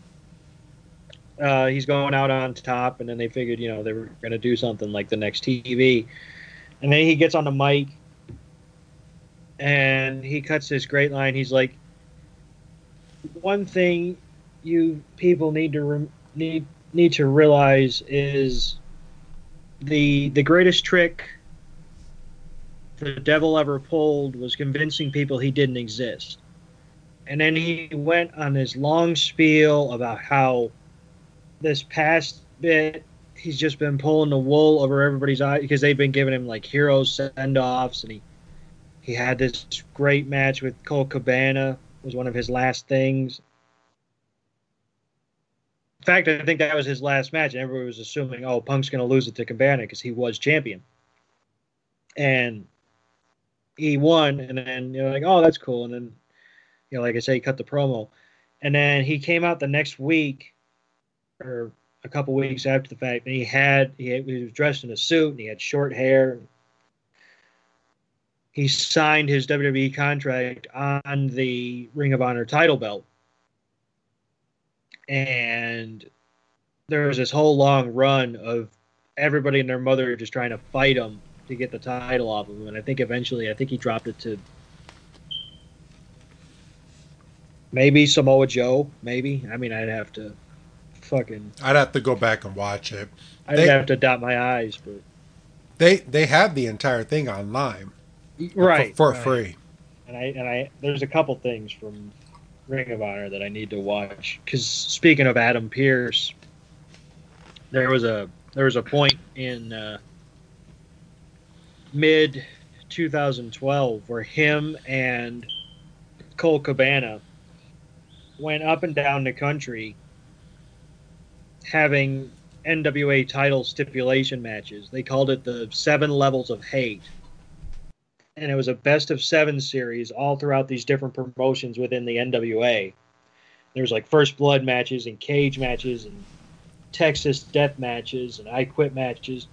uh, he's going out on top, and then they figured, you know, they were going to do something like the next T V, and then he gets on the mic, and he cuts this great line. He's like, "One thing you people need to re- need need to realize is the the greatest trick the devil ever pulled was convincing people he didn't exist." And then he went on this long spiel about how this past bit he's just been pulling the wool over everybody's eyes because they've been giving him like hero send-offs, and he he had this great match with Colt Cabana, was one of his last things. In fact, I think that was his last match, and everybody was assuming, oh, Punk's going to lose it to Cabana because he was champion. And he won, and then you're like, oh, that's cool. And then, you know, like I say, he cut the promo. And then he came out the next week, or a couple weeks after the fact, and he had, he, had, he was dressed in a suit, and he had short hair. He signed his W W E contract on the Ring of Honor title belt. And there was this whole long run of everybody and their mother just trying to fight him to get the title off of him. And I think eventually, I think he dropped it to maybe Samoa Joe, maybe. I mean, I'd have to fucking... I'd have to go back and watch it. I'd they, have to dot my I's, but... They they have the entire thing online. Right. For, for right. free. And I and I there's a couple things from Ring of Honor that I need to watch. Because speaking of Adam Pearce, there was a there was a point in uh, mid twenty twelve where him and Colt Cabana went up and down the country having N W A title stipulation matches. They called it the Seven Levels of Hate. And it was a best of seven series all throughout these different promotions within the N W A. There was like First Blood matches and cage matches and Texas death matches and I Quit matches.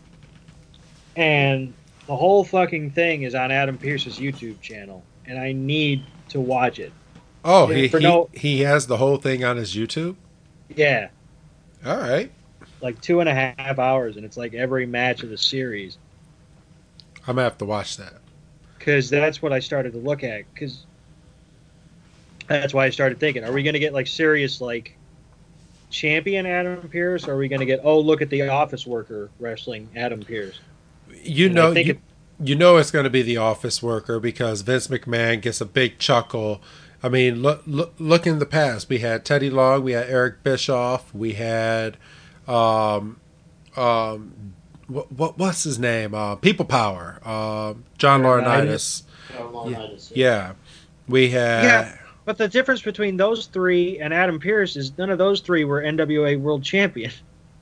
And the whole fucking thing is on Adam Pearce's YouTube channel. And I need to watch it. Oh, yeah, he he, no, he has the whole thing on his YouTube? Yeah. All right. Like two and a half hours, and it's like every match of the series. I'm going to have to watch that. Because that's what I started to look at. Because that's why I started thinking, are we going to get like serious like champion Adam Pearce, or are we going to get, oh, look at the office worker wrestling Adam Pearce? You and know, you, it, you know it's going to be the office worker because Vince McMahon gets a big chuckle. I mean, look, look, look in the past. We had Teddy Long, we had Eric Bischoff, we had, um, um, what, what what's his name? Uh, People Power, uh, John Laurinaitis. John Laurinaitis. Yeah. yeah, we had. Yeah, but the difference between those three and Adam Pearce is none of those three were N W A World Champion.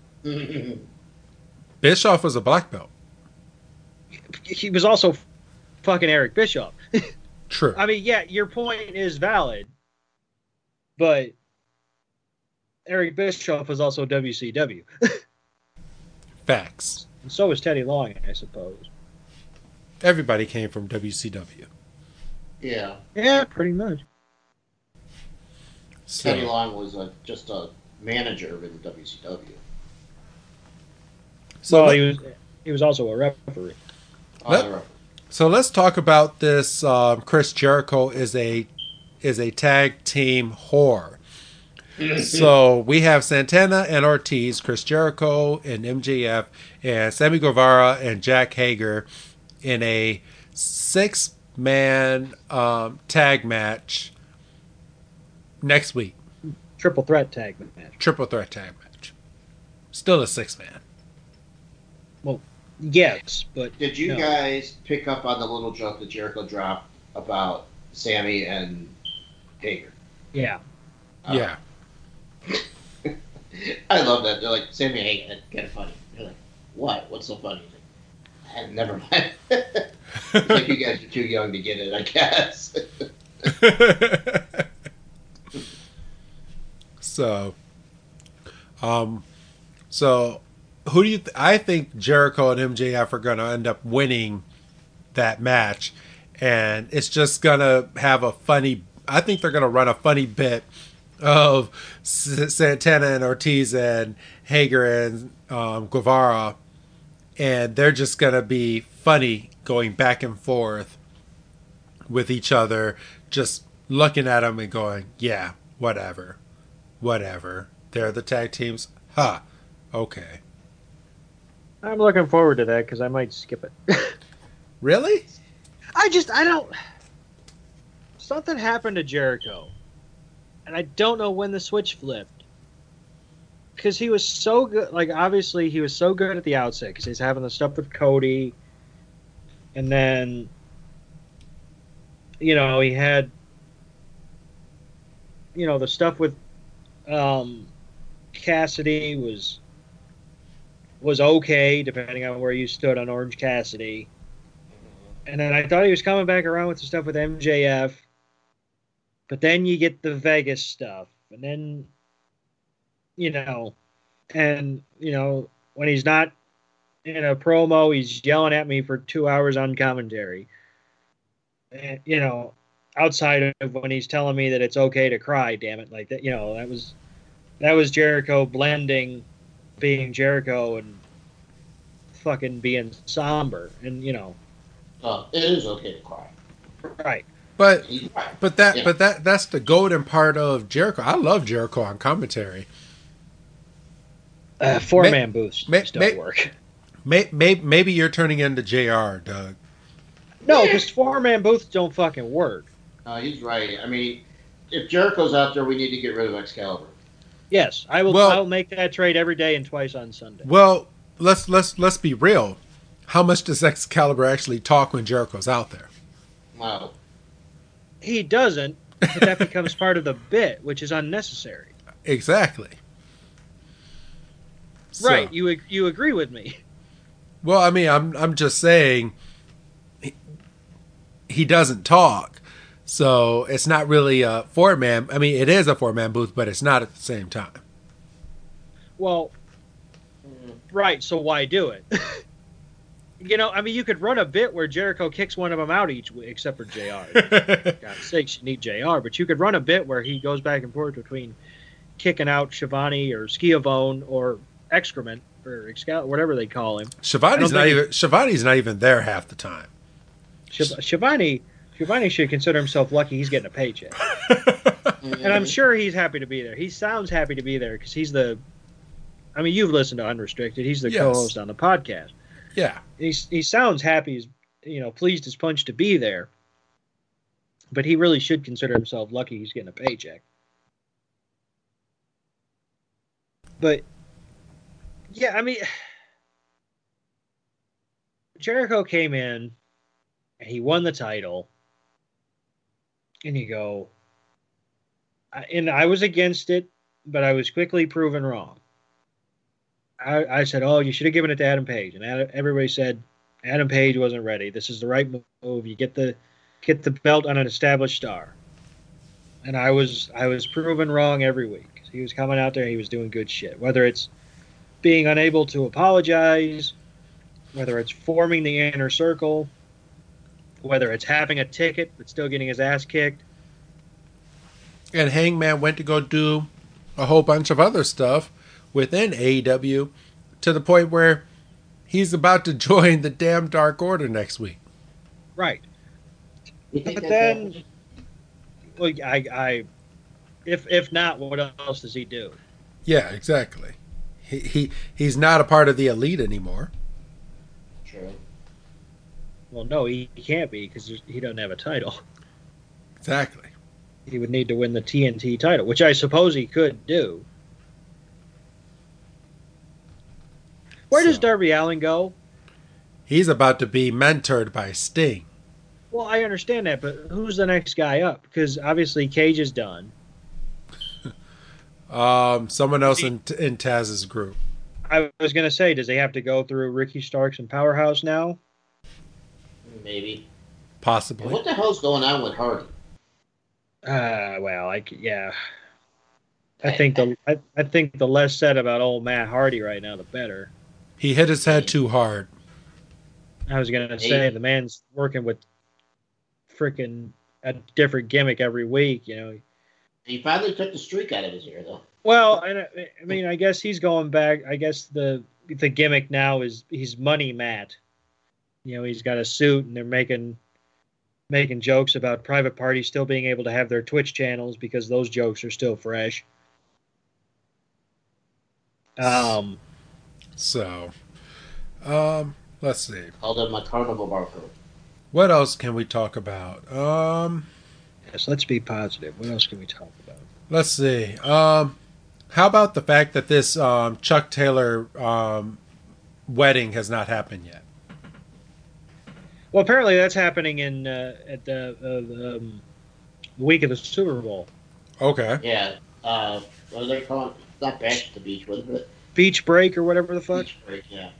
Bischoff was a black belt. He was also fucking Eric Bischoff. True. I mean, yeah, your point is valid, but Eric Bischoff was also W C W. Facts. And so was Teddy Long, I suppose. Everybody came from W C W. Yeah. Yeah, pretty much. So, Teddy Long was a, just a manager in W C W. so, well, let, he was he was also a referee. Let- Oh, so let's talk about this. Um, Chris Jericho is a is a tag team whore. So we have Santana and Ortiz, Chris Jericho and M J F, and Sammy Guevara and Jack Hager in a six-man um, tag match next week. Triple threat tag match. Triple threat tag match. Still a six-man. Well, yes, but Did you no. guys pick up on the little joke that Jericho dropped about Sammy and Hager? Yeah. Uh, Yeah. I love that. They're like, Sammy and Hager, that's kind of funny. They're like, what? What's so funny? He's like, "Ah, never mind. It's like you guys are too young to get it, I guess. so, um, so who do you? Th- I think Jericho and M J F are going to end up winning that match, and it's just going to have a funny. I think they're going to run a funny bit of S- Santana and Ortiz and Hager and um, Guevara, and they're just going to be funny going back and forth with each other, just looking at them and going, yeah, whatever, whatever. They're the tag teams. Huh. Okay. I'm looking forward to that because I might skip it. Really? I just, I don't. Something happened to Jericho. And I don't know when the switch flipped. Because he was so good. Like, obviously, he was so good at the outset because he's having the stuff with Cody. And then, you know, he had, you know, the stuff with um, Cassidy was was okay, depending on where you stood on Orange Cassidy. And then I thought he was coming back around with the stuff with M J F. But then you get the Vegas stuff. And then, you know, and, you know, when he's not in a promo, he's yelling at me for two hours on commentary. And, you know, outside of when he's telling me that it's okay to cry, damn it. Like that, you know, that was, that was Jericho blending being Jericho and fucking being somber. And, you know. Oh, it is okay to cry. Right. But He's right. but that Yeah. but that that's the golden part of Jericho. I love Jericho on commentary. Uh, four man booths may- just don't may- work. May, may, maybe you're turning into J R, Doug. No, because four man booths don't fucking work. Uh, he's right. I mean, if Jericho's out there, we need to get rid of Excalibur. Yes, I will. Well- I will make that trade every day and twice on Sunday. Well, let's let's let's be real. How much does Excalibur actually talk when Jericho's out there? Wow. He doesn't, but that becomes part of the bit, which is unnecessary. Exactly. So- Right? You ag- you agree with me? Well, I mean, I'm I'm just saying he, he doesn't talk, so it's not really a four man. I mean, it is a four man booth, but it's not at the same time. Well, right. So why do it? You know, I mean, you could run a bit where Jericho kicks one of them out each week, except for J R. God's sakes, you need J R. But you could run a bit where he goes back and forth between kicking out Shivani or Schiavone or Excrement or Excal- whatever they call him. Shivani's I not don't even Shivani's not even there half the time. Shiv- Shivani, Shivani should consider himself lucky he's getting a paycheck. And I'm sure he's happy to be there. He sounds happy to be there because he's the. I mean, you've listened to Unrestricted. He's the Yes. co-host on the podcast. Yeah. He's, he sounds happy, as, you know, pleased as punch to be there. But he really should consider himself lucky he's getting a paycheck. But, yeah, I mean, Jericho came in and he won the title. And you go, I- and I was against it, but I was quickly proven wrong. I, I said, oh, you should have given it to Adam Page. And Adam, everybody said, Adam Page wasn't ready. This is the right move. You get the get the belt on an established star. And I was I was proven wrong every week. He was coming out there and he was doing good shit. Whether it's being unable to apologize, whether it's forming the inner circle, whether it's having a ticket but still getting his ass kicked. And Hangman went to go do a whole bunch of other stuff within A E W to the point where he's about to join the damn Dark Order next week. Right. But then, well, I, I, if if not, what else does he do? Yeah, exactly. He he he's not a part of the Elite anymore. True. Well, no, he, he can't be because he doesn't have a title. Exactly. He would need to win the T N T title, which I suppose he could do. Where does So, Darby Allin go? he's about to be mentored by Sting. Well, I understand that, but who's the next guy up? Because obviously Cage is done. Um, someone else in in Taz's group. I was going to say, does he have to go through Ricky Starks and Powerhouse now? Maybe. Possibly. And what the hell's going on with Hardy? Uh, well, like, yeah. I think the I, I think the less said about old Matt Hardy right now, the better. He hit his head too hard. I was going to say, the man's working with freaking a different gimmick every week, you know. He finally took the streak out of his ear, though. Well, I, I mean, I guess he's going back. I guess the the gimmick now is he's Money Matt. You know, he's got a suit, and they're making making jokes about private parties still being able to have their Twitch channels because those jokes are still fresh. Um. So, um, let's see. Called him my carnival barcode. What else can we talk about? Um, Yes, let's be positive. What else can we talk about? let's see. Um, how about the fact that this um, Chuck Taylor um, wedding has not happened yet? Well, apparently that's happening in uh, at the uh, um, week of the Super Bowl. Okay. Yeah. Uh, what are they calling? It's not Bash at the Beach, was it? Beach break or whatever the fuck. Beach break, yeah.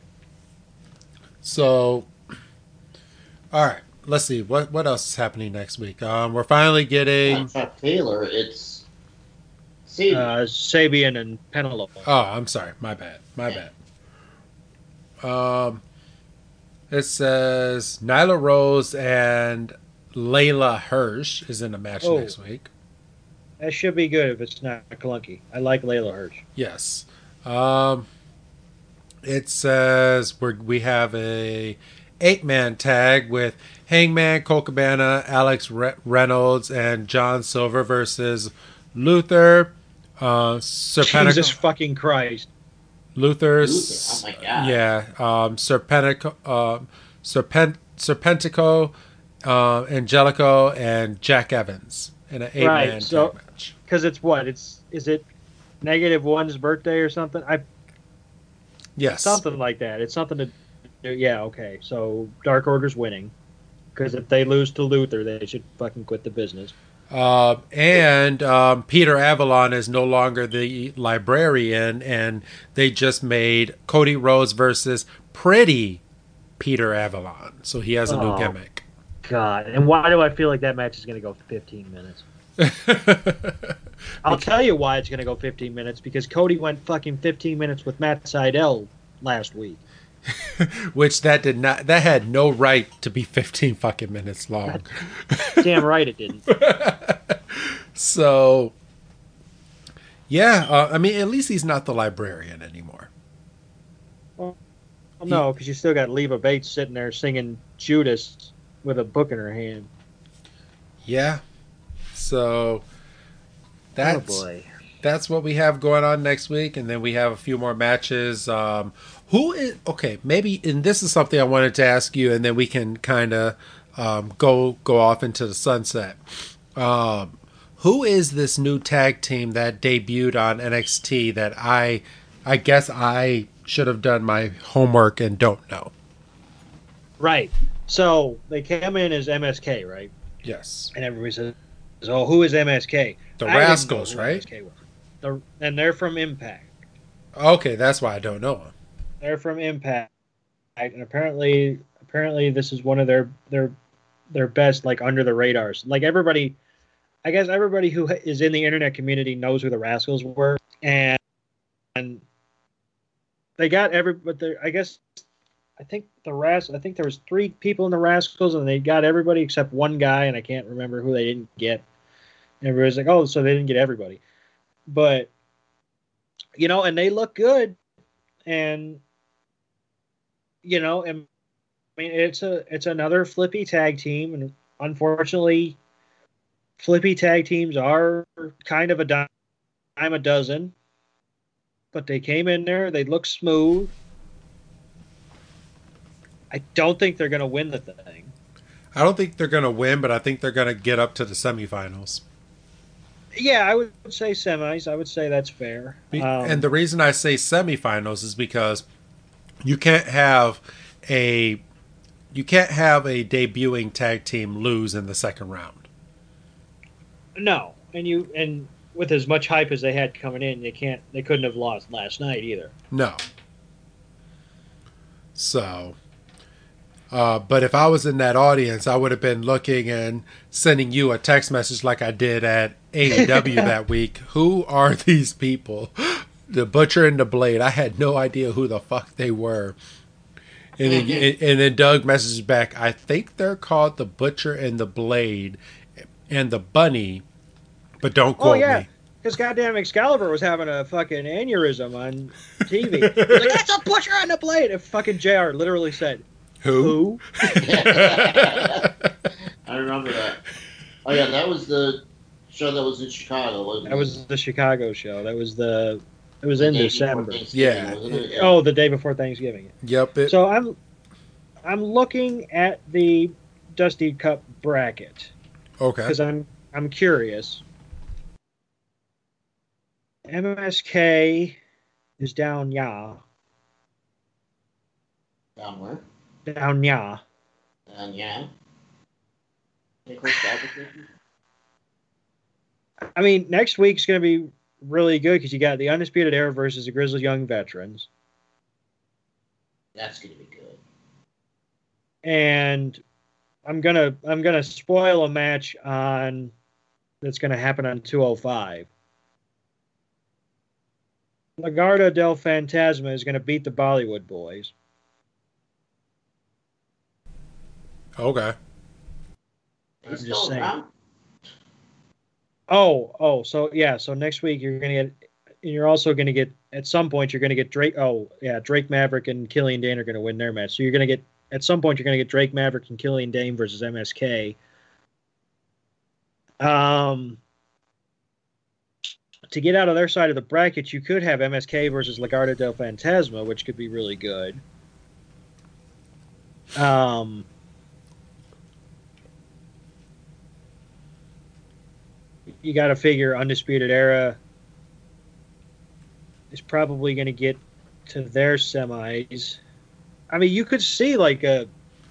So, all right. Let's see. What what else is happening next week? Um, we're finally getting. Not Chuck Taylor, it's Sabian. Uh, Sabian and Penelope. Oh, I'm sorry. My bad. My bad. Um, it says Nyla Rose and Layla Hirsch is in a match Oh. next week. That should be good if it's not clunky. I like Layla Hirsch. Yes. Um, it says we we have a eight man tag with Hangman, Colt Cabana, Alex Re- Reynolds, and John Silver versus Luther, uh, Serpentico. Jesus fucking Christ. Luther. Luther, oh my God. Yeah. Um, Serpentico, uh, Serpent, Serpentico, uh, Angelico, and Jack Evans in an eight man Right, so- tag match. Because it's what? It's Is it negative one's birthday or something? I Yes. Something like that. It's something to do. Yeah, okay. So Dark Order's winning. Because if they lose to Luther, they should fucking quit the business. Uh, and um, Peter Avalon is no longer the librarian, and they just made Cody Rhodes versus Pretty Peter Avalon. So he has a new Oh. gimmick. God. And why do I feel like that match is going to go fifteen minutes? I'll tell you why it's going to go fifteen minutes. Because Cody went fucking fifteen minutes with Matt Sydal last week. Which that did not, that had no right to be fifteen fucking minutes long. Damn right it didn't. So, yeah, uh, I mean, at least he's not the librarian anymore. Well, no, because you still got Leva Bates sitting there singing Judas with a book in her hand. Yeah. So, that's, oh boy. that's what we have going on next week, and then we have a few more matches. Um, who is okay? Maybe, and this is something I wanted to ask you, and then we can kind of um, go go off into the sunset. Um, who is this new tag team that debuted on N X T that I, I guess I should have done my homework and don't know? Right. So they came in as M S K, right? Yes, And everybody says, "Oh, who is M S K?" the I didn't know Rascals, who right? M S K was. The, and they're from Impact. Okay, that's why I don't know them. They're from Impact, and apparently, apparently this is one of their their their best like under the radars. Like everybody, I guess everybody who is in the internet community knows who the Rascals were, and, and they got every. But they, I guess I think the Ras. I think there was three people in the Rascals, and they got everybody except one guy, and I can't remember who they didn't get. And everybody's like, oh, so they didn't get everybody, but you know, and they look good, and you know, and I mean, it's a it's another flippy tag team, and unfortunately, flippy tag teams are kind of a dime a dozen. But they came in there, they look smooth. I don't think they're going to win the thing. I don't think they're going to win, but I think they're going to get up to the semifinals. Yeah, I would say semis. I would say that's fair. Be- Um, and the reason I say semifinals is because you can't have a you can't have a debuting tag team lose in the second round. no, and you and with as much hype as they had coming in, they can't. They couldn't have lost last night either. No. So, uh, but if I was in that audience, I would have been looking and sending you a text message like I did at A E W that week. Who are these people? The Butcher and the Blade. I had no idea who the fuck they were. And then, mm-hmm. and then Doug messages back, I think they're called the Butcher and the Blade and the Bunny, but don't quote oh, yeah. me. Because goddamn Excalibur was having a fucking aneurysm on T V. He's like, that's a Butcher and a Blade. And fucking J R literally said, Who? Who? I remember that. Oh, yeah, that was the show that was in Chicago, wasn't it? That was the Chicago show. That was the... It was the in December. Yeah. It? Oh, the day before Thanksgiving. Yep. It, so I'm I'm looking at the Dusty Cup bracket. Okay. Because I'm I'm curious. M S K is down ya. Down where? Down ya. Down yeah. I mean, next week's going to be really good because you got the Undisputed Era versus the Grizzled Young Veterans. That's going to be good. And I'm gonna I'm gonna spoil a match on that's going to happen on two oh five. Legado del Fantasma is going to beat the Bollywood Boys. Okay. I'm just saying. Around? Oh, oh, so yeah, so next week you're gonna get, and you're also gonna get at some point you're gonna get Drake. Oh, yeah, Drake Maverick and Killian Dane are gonna win their match. So you're gonna get at some point you're gonna get Drake Maverick and Killian Dane versus M S K. Um, to get out of their side of the bracket, you could have M S K versus Legado del Fantasma, which could be really good. Um. You got to figure Undisputed Era is probably going to get to their semis. I mean, you could see like a,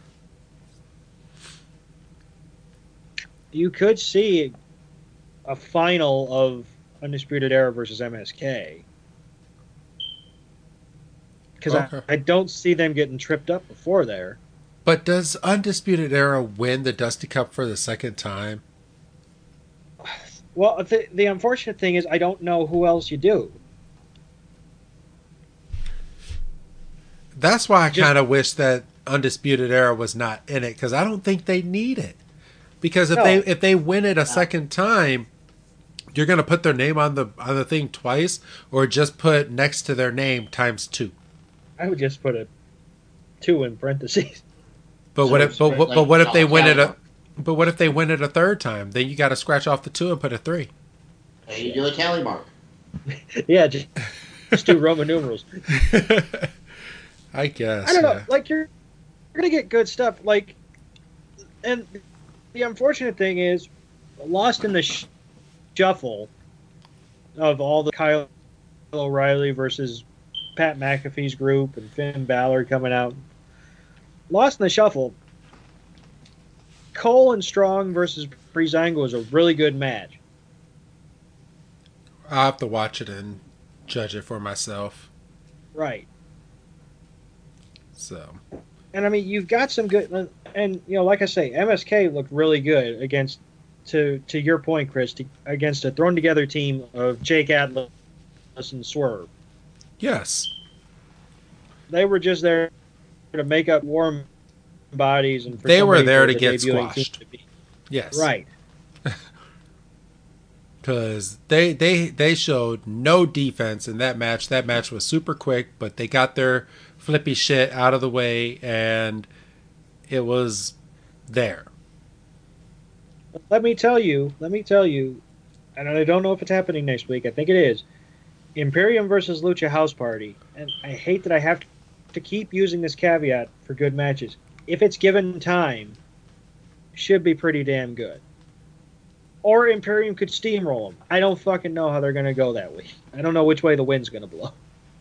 you could see a final of Undisputed Era versus M S K. Because okay. I, I don't see them getting tripped up before there. But does Undisputed Era win the Dusty Cup for the second time? Well, the, the unfortunate thing is I don't know who else you do. That's why I kind of wish that Undisputed Era was not in it, because I don't think they need it. Because if no. they if they win it a second time, you're going to put their name on the on the thing twice, or just put next to their name times two. I would just put a two in parentheses. But so what if but, but, but what if they win it a But what if they win it a third time? Then you got to scratch off the two and put a three. Hey, you do a tally mark. yeah, just, just do Roman numerals. I guess. I don't know. Yeah. Like you're, you're gonna get good stuff. Like, and the unfortunate thing is, lost in the sh- shuffle of all the Kyle O'Reilly versus Pat McAfee's group and Finn Balor coming out. Lost in the shuffle. Cole and Strong versus Breezango is a really good match. I'll have to watch it and judge it for myself. Right. So, And I mean, you've got some good, and you know, like I say, M S K looked really good against, to to your point, Chris, to, against a thrown together team of Jake Atlas and Swerve. Yes. They were just there to make up warm bodies and for They were somebody there for to the get debuting team squashed. to be. Yes. Right. Because they, they, they showed no defense in that match. That match was super quick, but they got their flippy shit out of the way, and it was there. Let me tell you, let me tell you, and I don't know if it's happening next week. I think it is. Imperium versus Lucha House Party. And I hate that I have to keep using this caveat for good matches. If it's given time, should be pretty damn good. Or Imperium could steamroll them. I don't fucking know how they're going to go that week. I don't know which way the wind's going to blow.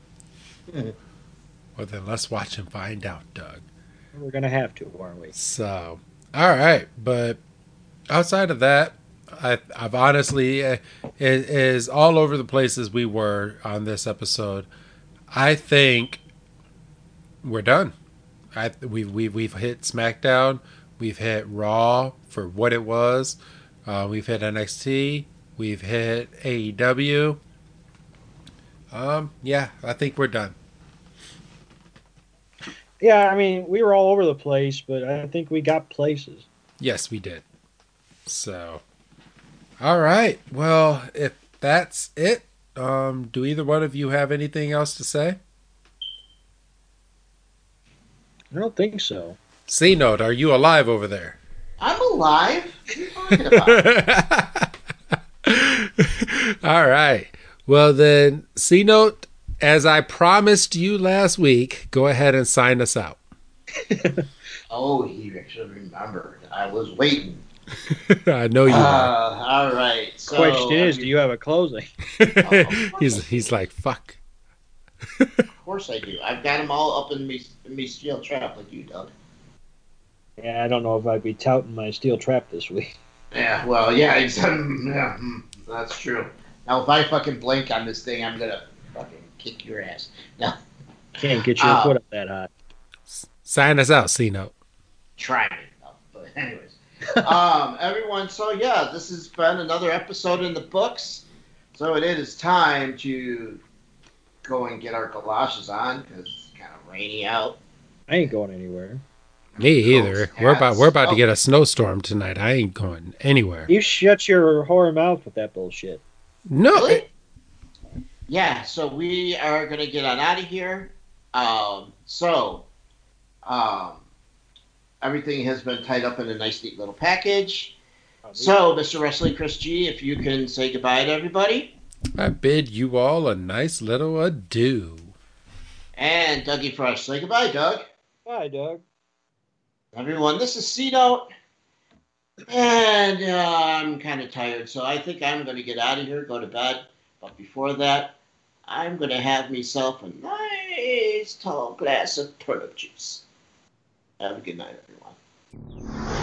Well, then let's watch and find out, Doug. We're going to have to, aren't we? So, all right. But outside of that, I, I've honestly, it is all over the places we were on this episode. I think we're done. I we we we've hit SmackDown, we've hit Raw for what it was, uh, we've hit N X T, we've hit A E W. Um, yeah, I think we're done. Yeah, I mean, we were all over the place, but I think we got places. Yes, we did. So, all right. Well, if that's it, um, do either one of you have anything else to say? I don't think so. C Note, are you alive over there? I'm alive. What are you talking about? All right. Well, then, C Note, as I promised you last week, go ahead and sign us out. Oh, he actually remembered. I was waiting. I know you uh, are. All right. So, Question is, do you have a closing? Oh, he's he's like, fuck. Of course I do. I've got them all up in me, in me steel trap like you, Doug. Yeah, I don't know if I'd be touting my steel trap this week. Yeah, well, yeah, exactly. Yeah, that's true. Now, if I fucking blink on this thing, I'm gonna fucking kick your ass. No. Can't get your Uh, foot up that high. Sign us out, C Note. Try me. No, but anyways. um, everyone, so yeah, this has been another episode in the books. So it is time to go and get our galoshes on because it's kind of rainy out. I ain't going anywhere. Me either. Coats, We're about hats. we're about Oh. to get a snowstorm tonight. I ain't going anywhere. You shut your whore mouth with that bullshit. No. Really? Yeah, so we are going to get on out of here. Um, so, um, everything has been tied up in a nice, neat little package. So, Mister Wrestling Chris G, if you can say goodbye to everybody. I bid you all a nice little adieu. And Dougie Fresh, say goodbye, Doug. Bye, Doug. Everyone, this is C-Note. And uh, I'm kind of tired, so I think I'm going to get out of here, go to bed. But before that, I'm going to have myself a nice tall glass of turnip juice. Have a good night, everyone.